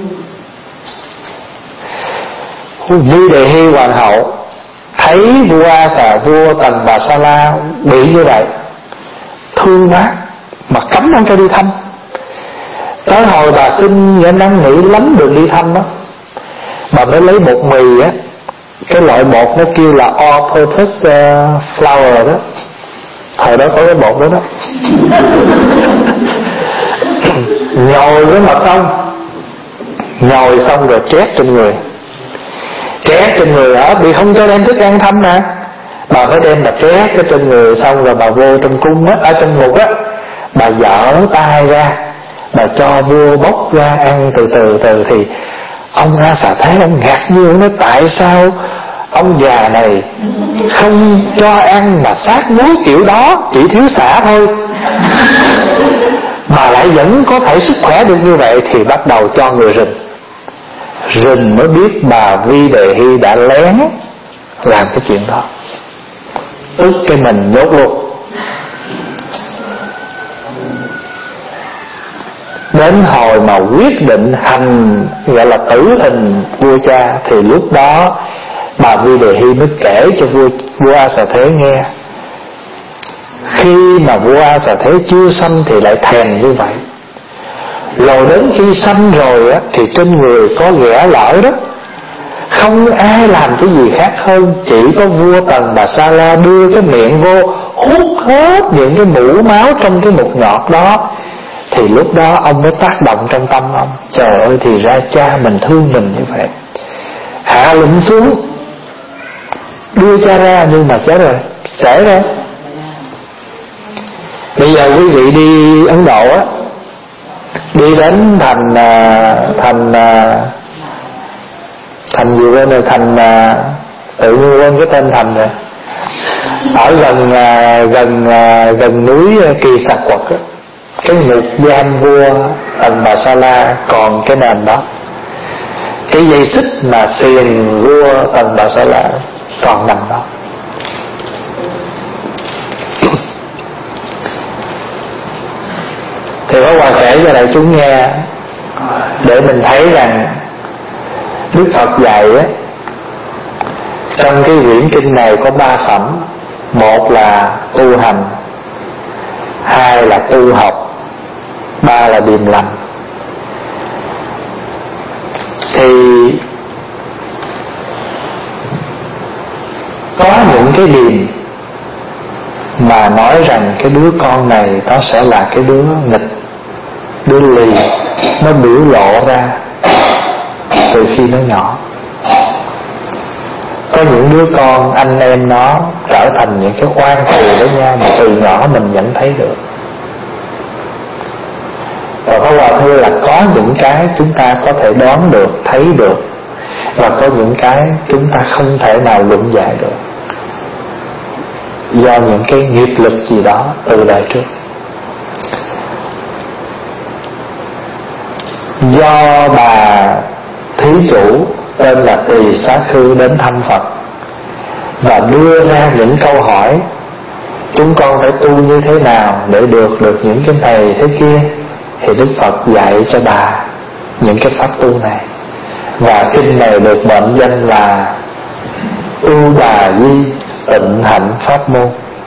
Vi Đề Hy hoàng hậu thấy vua A Xà, vua Tần Bà Sa La bị như vậy, thương quá mà cấm ông cho đi thăm. Tới hồi bà xin nghĩa năn nỉ lắm được đi thăm đó, bà mới lấy bột mì á, cái loại bột nó kêu là all purpose flour đó, thời đó có cái bột đó đó nhồi với mật ong, nhồi xong rồi trét trên người, trét trên người ở vì không cho đem thức ăn thăm mà, bà phải đem bà trét cái trên người, xong rồi bà vô trong cung á, ở trong ngục á, bà dở tay ra, bà cho vua bốc ra ăn từ từ từ. Thì ông A Xà Thế ông ngạc nhiên, nói tại sao ông già này không cho ăn mà sát muối kiểu đó, chỉ thiếu xả thôi mà lại vẫn có thể sức khỏe được như vậy. Thì bắt đầu cho người rình, rình mới biết bà Vi Đề Hy đã lén làm cái chuyện đó, tức cái mình nhốt luôn. Đến hồi mà quyết định hành gọi là tử hình vua cha, thì lúc đó bà Vi Đề Hy mới kể cho vua vua A Xà Thế nghe. Khi mà vua A Xà Thế chưa sanh thì lại thèm như vậy, rồi đến khi sanh rồi á, thì trên người có ghẻ lở đó, không ai làm cái gì khác hơn, chỉ có vua Tần Bà Sa La đưa cái miệng vô hút hết những cái mũ máu trong cái mục ngọt đó. Thì lúc đó ông mới tác động trong tâm ông, trời ơi thì ra cha mình thương mình như vậy, hạ lệnh xuống đưa cha ra, nhưng mà chết rồi, trễ rồi. Bây giờ quý vị đi Ấn Độ á, đi đến thành thành thành gì quên rồi, thành tự nhiên quên cái tên thành rồi, ở gần gần gần núi Kỳ Sạc Quật á, cái ngục giam vua Tần Bà Sa La còn cái nền đó, cái dây xích mà xiềng vua Tần Bà Sa La còn nằm đó. Thì có Hòa kể cho đại chúng nghe để mình thấy rằng Đức Phật dạy á, trong cái quyển kinh này có ba phẩm. Một là tu hành, hai là tu học, ba là điềm lành. Thì thì có những cái điềm mà nói rằng cái đứa con này nó sẽ là cái đứa nghịch, đứa lì, nó biểu lộ ra từ khi nó nhỏ. Có những đứa con anh em nó trở thành những cái oan thù với nhau mà từ nhỏ mình vẫn thấy được. Và có hòa thưa là có những cái chúng ta có thể đoán được, thấy được, và có những cái chúng ta không thể nào luận giải được, do những cái nghiệp lực gì đó từ đời trước. Do bà thí chủ tên là Tỳ Xá Khư đến thăm Phật và đưa ra những câu hỏi chúng con phải tu như thế nào để được được những cái này thế kia, thì Đức Phật dạy cho bà những cái pháp tu này. Và kinh này được mệnh danh là Ưu Bà Di Tịnh Hạnh Pháp Môn.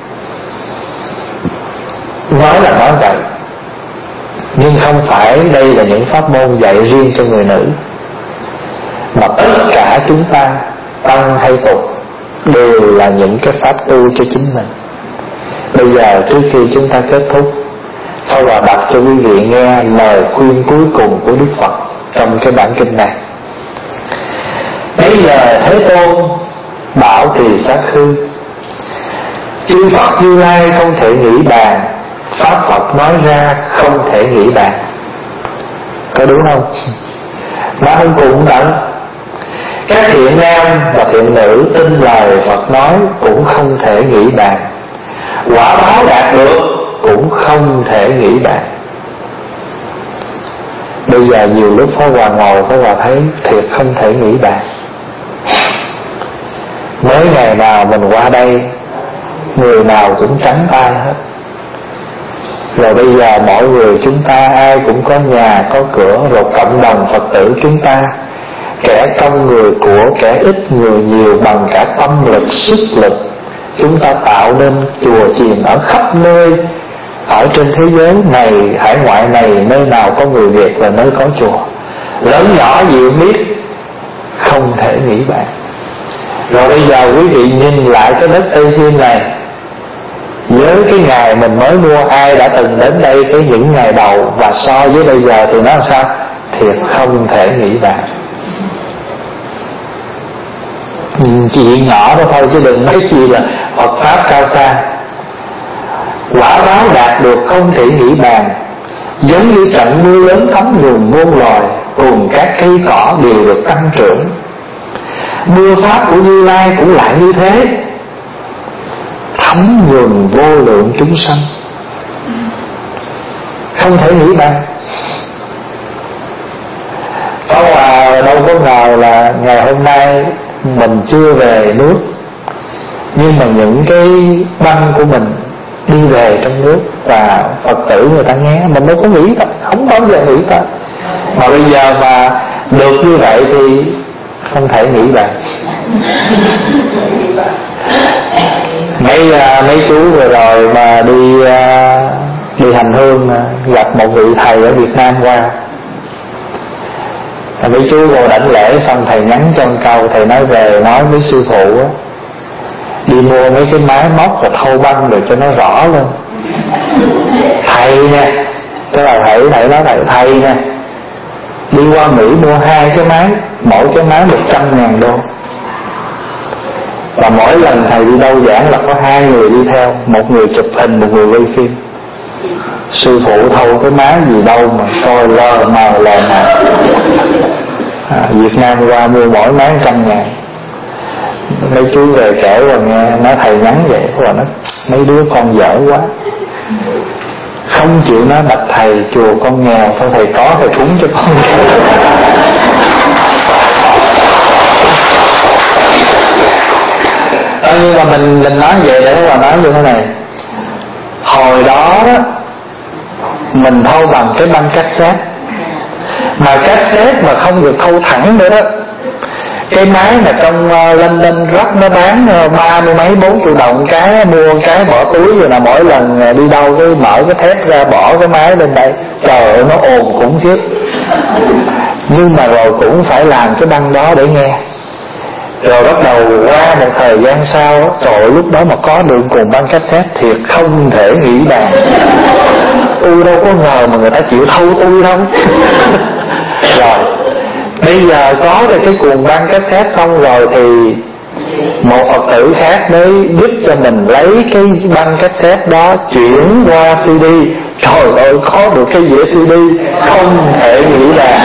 Nói là nói vậy, nhưng không phải đây là những pháp môn dạy riêng cho người nữ, mà tất cả chúng ta, tăng hay tục, đều là những cái pháp tu cho chính mình. Bây giờ trước khi chúng ta kết thúc, Pháp Hòa đọc cho quý vị nghe lời khuyên cuối cùng của Đức Phật trong cái bản kinh này. Bây giờ Thế Tôn bảo Tỳ Xá Khư: chư Phật Như Lai không thể nghĩ bàn, pháp Phật nói ra không thể nghĩ bàn. Có đúng không? Mà ông cũng đặng các thiện nam và thiện nữ tin lời Phật nói cũng không thể nghĩ bàn, quả báo đạt được cũng không thể nghĩ bàn. Bây giờ nhiều lúc Pháp Hòa ngồi, Pháp Hòa thấy thiệt không thể nghĩ bàn. Mới ngày nào mình qua đây, người nào cũng trắng tay hết. Rồi bây giờ mỗi người chúng ta ai cũng có nhà, có cửa, rồi cộng đồng Phật tử chúng ta, kẻ công người của, kẻ ít người nhiều, bằng cả tâm lực, sức lực, chúng ta tạo nên chùa chiền ở khắp nơi, ở trên thế giới này, hải ngoại này, nơi nào có người Việt là nơi có chùa. Lớn nhỏ gì cũng biết, không thể nghĩ bàn. Rồi bây giờ quý vị nhìn lại cái đất Tây Thiên này, với cái ngày mình mới mua, ai đã từng đến đây cái những ngày đầu, và so với bây giờ thì nó làm sao? Thiệt không thể nghĩ bàn. Chuyện nhỏ đó thôi chứ đừng nói gì là Phật Pháp cao xa. Quả báo đạt được không thể nghĩ bàn, giống như trận mưa lớn thấm nhuần muôn loài, cùng các cây cỏ đều được tăng trưởng. Mưa Pháp của Như Lai cũng lại như thế, thấm nhuần vô lượng chúng sanh, không thể nghĩ bàn. Có Hòa đâu có ngờ là ngày hôm nay mình chưa về nước, nhưng mà những cái băng của mình đi về trong nước, và Phật tử người ta nghe, mình đâu có nghĩ ta, không bao giờ nghĩ ta. Mà bây giờ mà được như vậy thì không thể nghĩ bàn. Mấy mấy chú vừa rồi mà đi đi hành hương gặp một vị thầy ở Việt Nam qua, mấy chú ngồi đảnh lễ xong thầy nhắn cho một câu, thầy nói về nói với sư phụ á, đi mua mấy cái máy móc và thâu băng để cho nó rõ lên. Thầy nha, tức là thầy thầy nói thầy thầy nha, đi qua Mỹ mua hai cái máy, mỗi cái máy một trăm ngàn đô, và mỗi lần thầy đi đâu giảng là có hai người đi theo, một người chụp hình, một người quay phim. Sư phụ thâu cái máy gì đâu mà coi lờ mờ lờ mờ. À, Việt Nam qua mua mỗi máy trăm ngàn. Mấy chú về kể và nghe nói thầy nhắn vậy, và nói mấy đứa con dở quá, không chịu nói bạch thầy chùa con nghèo, thôi thầy có thầy cúng cho con. à, nhưng mà mình mình nói vậy để mà nói như thế này, hồi đó đó mình thâu bằng cái băng cassette, mà cassette mà không được thâu thẳng nữa đó. Cái máy mà trong uh, London Rock nó bán ba mươi mấy bốn triệu đồng cái, mua cái bỏ túi rồi là mỗi lần uh, đi đâu cái mở cái thép ra bỏ cái máy lên đây, trời ơi nó ồn khủng khiếp. Nhưng mà rồi cũng phải làm cái băng đó để nghe. Rồi bắt đầu qua một thời gian sau, trời ơi, lúc đó mà có được cuồng băng cassette thiệt không thể nghĩ bàn. Tôi đâu có ngờ mà người ta chịu thâu tôi đâu. Rồi bây giờ có được cái cuồng băng cassette xong rồi thì một Phật tử khác mới giúp cho mình lấy cái băng cassette đó chuyển qua xê đê. Trời ơi, có được cái đĩa xê đê không thể nghĩ là.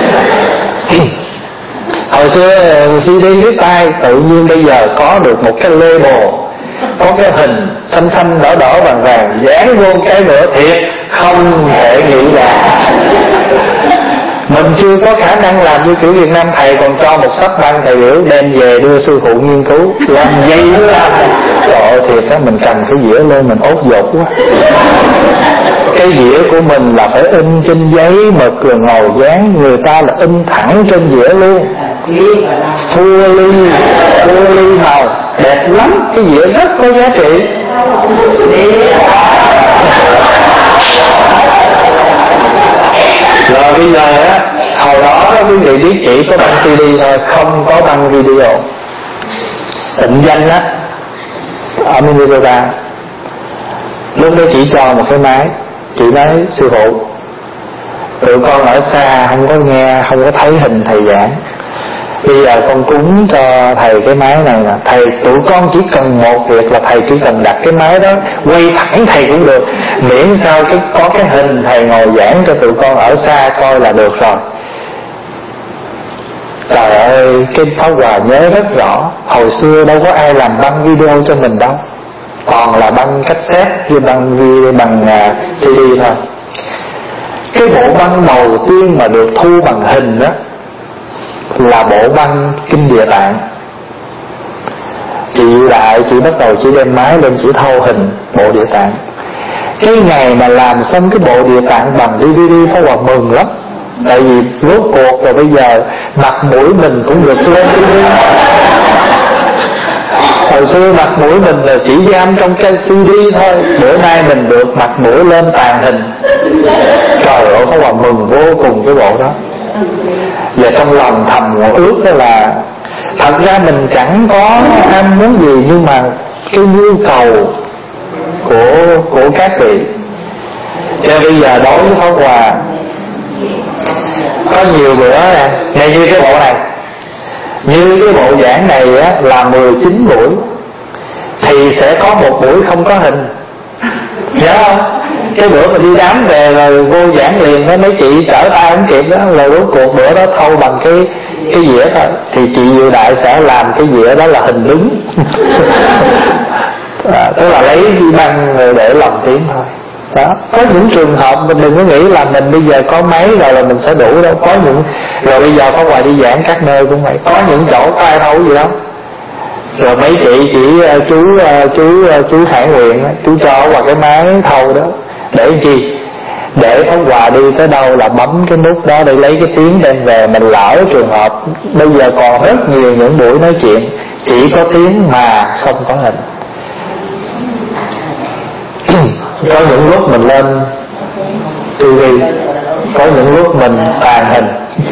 Hồi xưa xê đê viết tay, tự nhiên bây giờ có được một cái label, có cái hình xanh xanh đỏ đỏ vàng vàng dán vô cái nữa thiệt không thể nghĩ là. Mình chưa có khả năng làm như kiểu Việt Nam, thầy còn cho một sắp băng thầy biểu đem về đưa sư phụ nghiên cứu làm dây ra. Trời ơi thiệt á, mình cầm cái dĩa lên mình ốt dột quá. Cái dĩa của mình là phải in trên giấy mực rồi ngồi dán, người ta là in thẳng trên dĩa luôn. Thua ly, thua ly màu đẹp lắm, cái dĩa rất có giá trị. Rồi bây giờ á, hồi đó quý vị biết chỉ có băng xê đê thôi, không có băng video. Định danh á, ở Minnesota lúc đó chỉ cho một cái máy. Chị nói sư phụ, tụi con ở xa không có nghe, không có thấy hình thầy giảng, bây giờ con cúng cho thầy cái máy này nè. Thầy, tụi con chỉ cần một việc là thầy chỉ cần đặt cái máy đó quay thẳng thầy cũng được, miễn sao cái có cái hình thầy ngồi giảng cho tụi con ở xa coi là được rồi. Trời ơi, cái Pháp Hòa nhớ rất rõ, hồi xưa đâu có ai làm băng video cho mình đâu, còn là băng cassette với băng video bằng uh, xê đê thôi. Cái bộ băng đầu tiên mà được thu bằng hình đó là bộ băng Kinh Địa Tạng. Chị Đại chị bắt đầu chỉ đem máy lên chỉ thâu hình bộ Địa Tạng. Cái ngày mà làm xong cái bộ Địa Tạng bằng đê vê đê, Pháp Hòa mừng lắm. Tại vì rốt cuộc rồi bây giờ mặt mũi mình cũng được lên đê vê đê. Hồi xưa mặt mũi mình là chỉ giam trong cái xê đê thôi, bữa nay mình được mặt mũi lên tàn hình. Trời ơi, Pháp Hòa mừng vô cùng cái bộ đó. Và trong lòng thầm ước đó là thật ra mình chẳng có ham muốn gì, nhưng mà cái nhu cầu của của các vị. Cho bây giờ đối với Pháp Hòa có nhiều bữa nè, ngay như cái bộ này, như cái bộ giảng này á, là mười chín buổi thì sẽ có một buổi không có hình, nhớ không? Cái bữa mà đi đám về rồi vô giảng liền đó, mấy chị trở tay không kịp đó, là rốt cuộc bữa đó thâu bằng cái cái dĩa thôi. Thì chị Dự Đại sẽ làm cái dĩa đó là hình đứng. À, tức là lấy băng rồi để lồng tiếng thôi. Đó, có những trường hợp mình đừng có nghĩ là mình bây giờ có máy rồi là mình sẽ đủ đâu. Có những, rồi bây giờ có ngoài đi giảng các nơi cũng vậy, có những chỗ có ai thâu gì đâu. Rồi mấy chị chỉ chú chú chú Hải Nguyện, chú cho vào cái máy thâu đó để chi? Để Pháp Hòa đi tới đâu là bấm cái nút đó để lấy cái tiếng đem về. Mình lỡ trường hợp bây giờ còn rất nhiều những buổi nói chuyện chỉ có tiếng mà không có hình. Có những lúc mình lên ti vi, có những lúc mình tàn hình.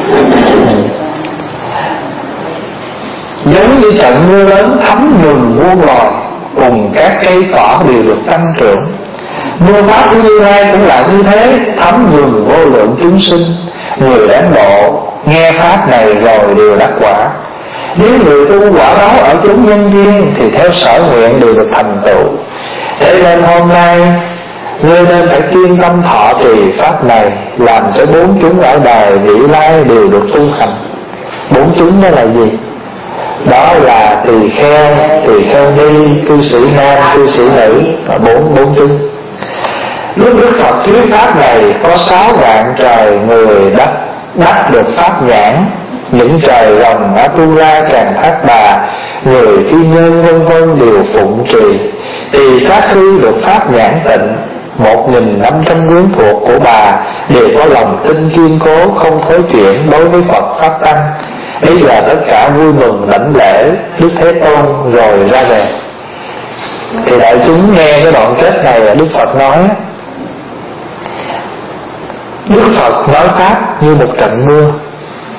Giống như trận mưa lớn thấm nhuần muôn loài, cùng các cây cỏ đều được tăng trưởng. Mưa pháp của Như Lai cũng là như thế, thấm nhuần vô lượng chúng sinh. Người đáng độ nghe pháp này rồi đều đắc quả. Nếu người tu quả báo ở chốn nhân duyên thì theo sở nguyện đều được thành tựu. Thế nên hôm nay ngươi nên phải kiên tâm thọ trì pháp này, làm cho bốn chúng ở đời vị lai đều được tu hành. Bốn chúng đó là gì? Đó là tỳ kheo, tỳ kheo ni, cư sĩ nam, cư sĩ nữ, và bốn bốn chúng. Lúc Đức Phật thuyết pháp này, có sáu vạn trời người đắc đắc được pháp nhãn, những trời rồng Atura, Càn Thác Bà, người phi nhân vân vân đều phụng trì. Tỳ Sát Khư được pháp nhãn tịnh, một nghìn năm trăm quyến thuộc của bà đều có lòng tin kiên cố, không thối chuyển đối với Phật pháp tăng. Bây giờ tất cả vui mừng đảnh lễ Đức Thế Tôn rồi ra về. Thì đại chúng nghe cái đoạn kết này là Đức Phật nói, Đức Phật nói pháp như một trận mưa,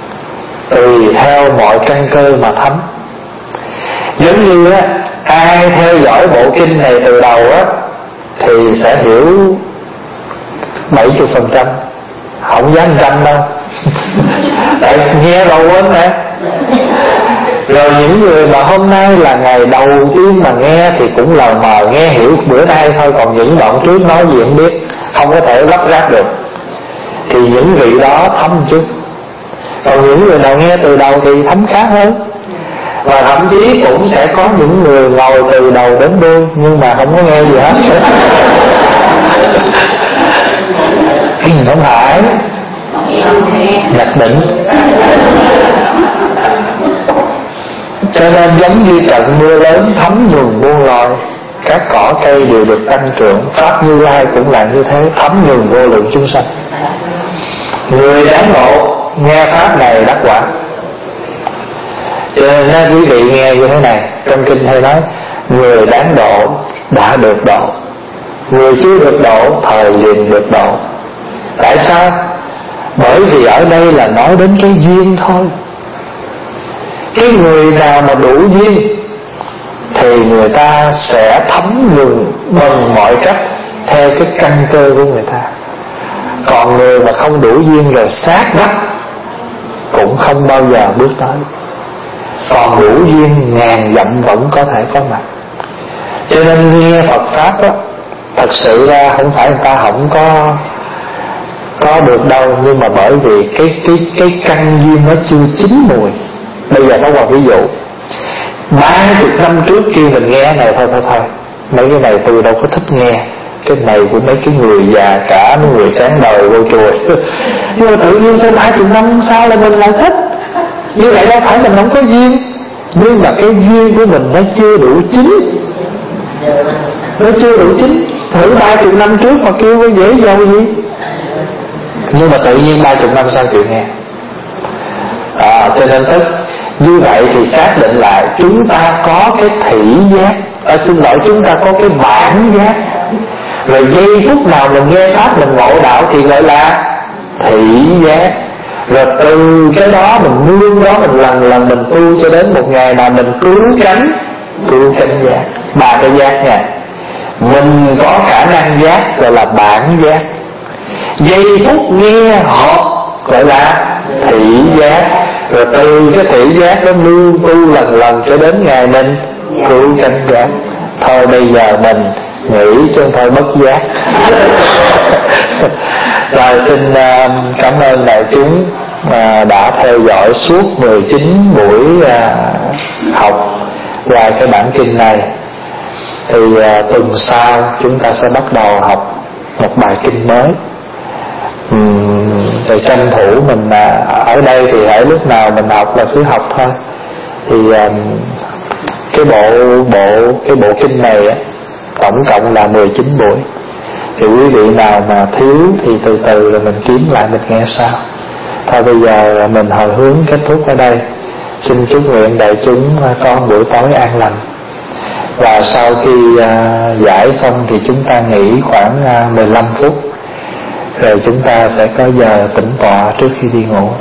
tùy theo mọi căn cơ mà thấm. Giống như á, ai theo dõi bộ kinh này từ đầu á thì sẽ hiểu bảy mươi phần trăm, không dám trăm đâu. Tại nghe đâu quên nè. Rồi những người mà hôm nay là ngày đầu tiên mà nghe thì cũng lờ mờ nghe hiểu bữa nay thôi, còn những đoạn trước nói gì không biết, không có thể lắp ráp được, thì những vị đó thấm chút. Còn những người nào nghe từ đầu thì thấm khác hơn. Và thậm chí cũng sẽ có những người ngồi từ đầu đến đuôi nhưng mà không có nghe gì hết. Không phải nhập định. Cho nên giống như trận mưa lớn thấm nhuần muôn loài, các cỏ cây đều được tăng trưởng. Pháp Như Lai cũng là như thế, thấm nhuần vô lượng chúng sanh. Người đáng độ nghe pháp này đắc quả. Cho nên quý vị nghe như thế này, trong kinh hay nói người đáng độ đã được độ, người chưa được độ thời liền được độ. Tại sao? Bởi vì ở đây là nói đến cái duyên thôi. Cái người nào mà đủ duyên thì người ta sẽ thấm nhuần bằng mọi cách theo cái căn cơ của người ta. Còn người mà không đủ duyên rồi sát đất cũng không bao giờ bước tới. Còn đủ duyên ngàn dặm vẫn có thể có mặt. Cho nên nghe Phật Pháp đó, thật sự ra không phải người ta không có có được đâu, nhưng mà bởi vì cái cái cái căn duyên nó chưa chín mùi. Bây giờ nó qua ví dụ, ba chục năm trước kia mình nghe này thôi thôi thôi, mấy cái này tôi đâu có thích nghe, cái này của mấy cái người già cả, mấy người sáng đời vô chùa. Nhưng mà tự nhiên sau ba chục năm sau là mình lại thích. Như vậy đâu phải mình không có duyên, nhưng mà cái duyên của mình nó chưa đủ chín, nó chưa đủ chín. Thử ba chục năm trước mà kêu có dễ dâu gì. Nhưng mà tự nhiên ba chục năm sau chịu nghe. À, cho nên tức như vậy thì xác định lại chúng ta có cái thị giác, à, xin lỗi chúng ta có cái bản giác. Rồi giây phút nào mình nghe pháp mình ngộ đạo thì gọi là thị giác. Rồi từ cái đó mình nương đó mình lần lần mình tu cho đến một ngày nào mình cứu cánh, cứu cánh giác. Ba cái giác nha. Mình có khả năng giác gọi là bản giác. Giây phút nghe họ gọi là thị giác. Rồi từ cái thị giác đó nương tu lần lần cho đến ngày mình cứu cánh giác. Thôi bây giờ mình nghĩ chứ thôi bất giác. Rồi xin uh, cảm ơn đại chúng uh, đã theo dõi suốt mười chín buổi uh, học qua cái bản kinh này. Thì uh, tuần sau chúng ta sẽ bắt đầu học một bài kinh mới. uhm, Rồi tranh thủ mình uh, ở đây thì hãy lúc nào mình học là cứ học thôi. Thì uh, cái bộ bộ cái bộ kinh này á, tổng cộng là mười chín buổi. Thì quý vị nào mà thiếu thì từ từ rồi mình kiếm lại mình nghe sau. Thôi bây giờ mình hồi hướng kết thúc ở đây. Xin chúc nguyện đại chúng có buổi tối an lành. Và sau khi uh, giải xong thì chúng ta nghỉ khoảng uh, mười lăm phút. Rồi chúng ta sẽ có giờ tĩnh tọa trước khi đi ngủ.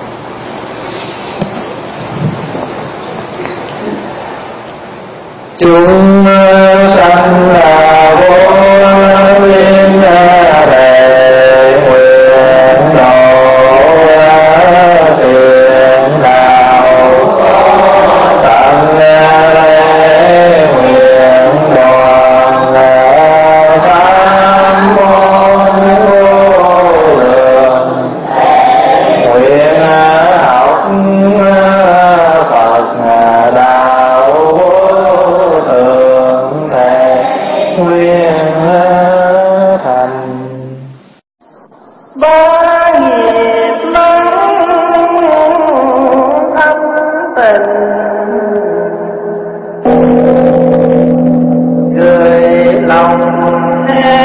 Chúng sanh là vô biên đề nguyện độ phiền não tận lễ nguyện đoàn pháp môn vô lượng nguyện học Phật đạo thượng thể nguyện thành ba nghiệp mong thâm tình gửi lòng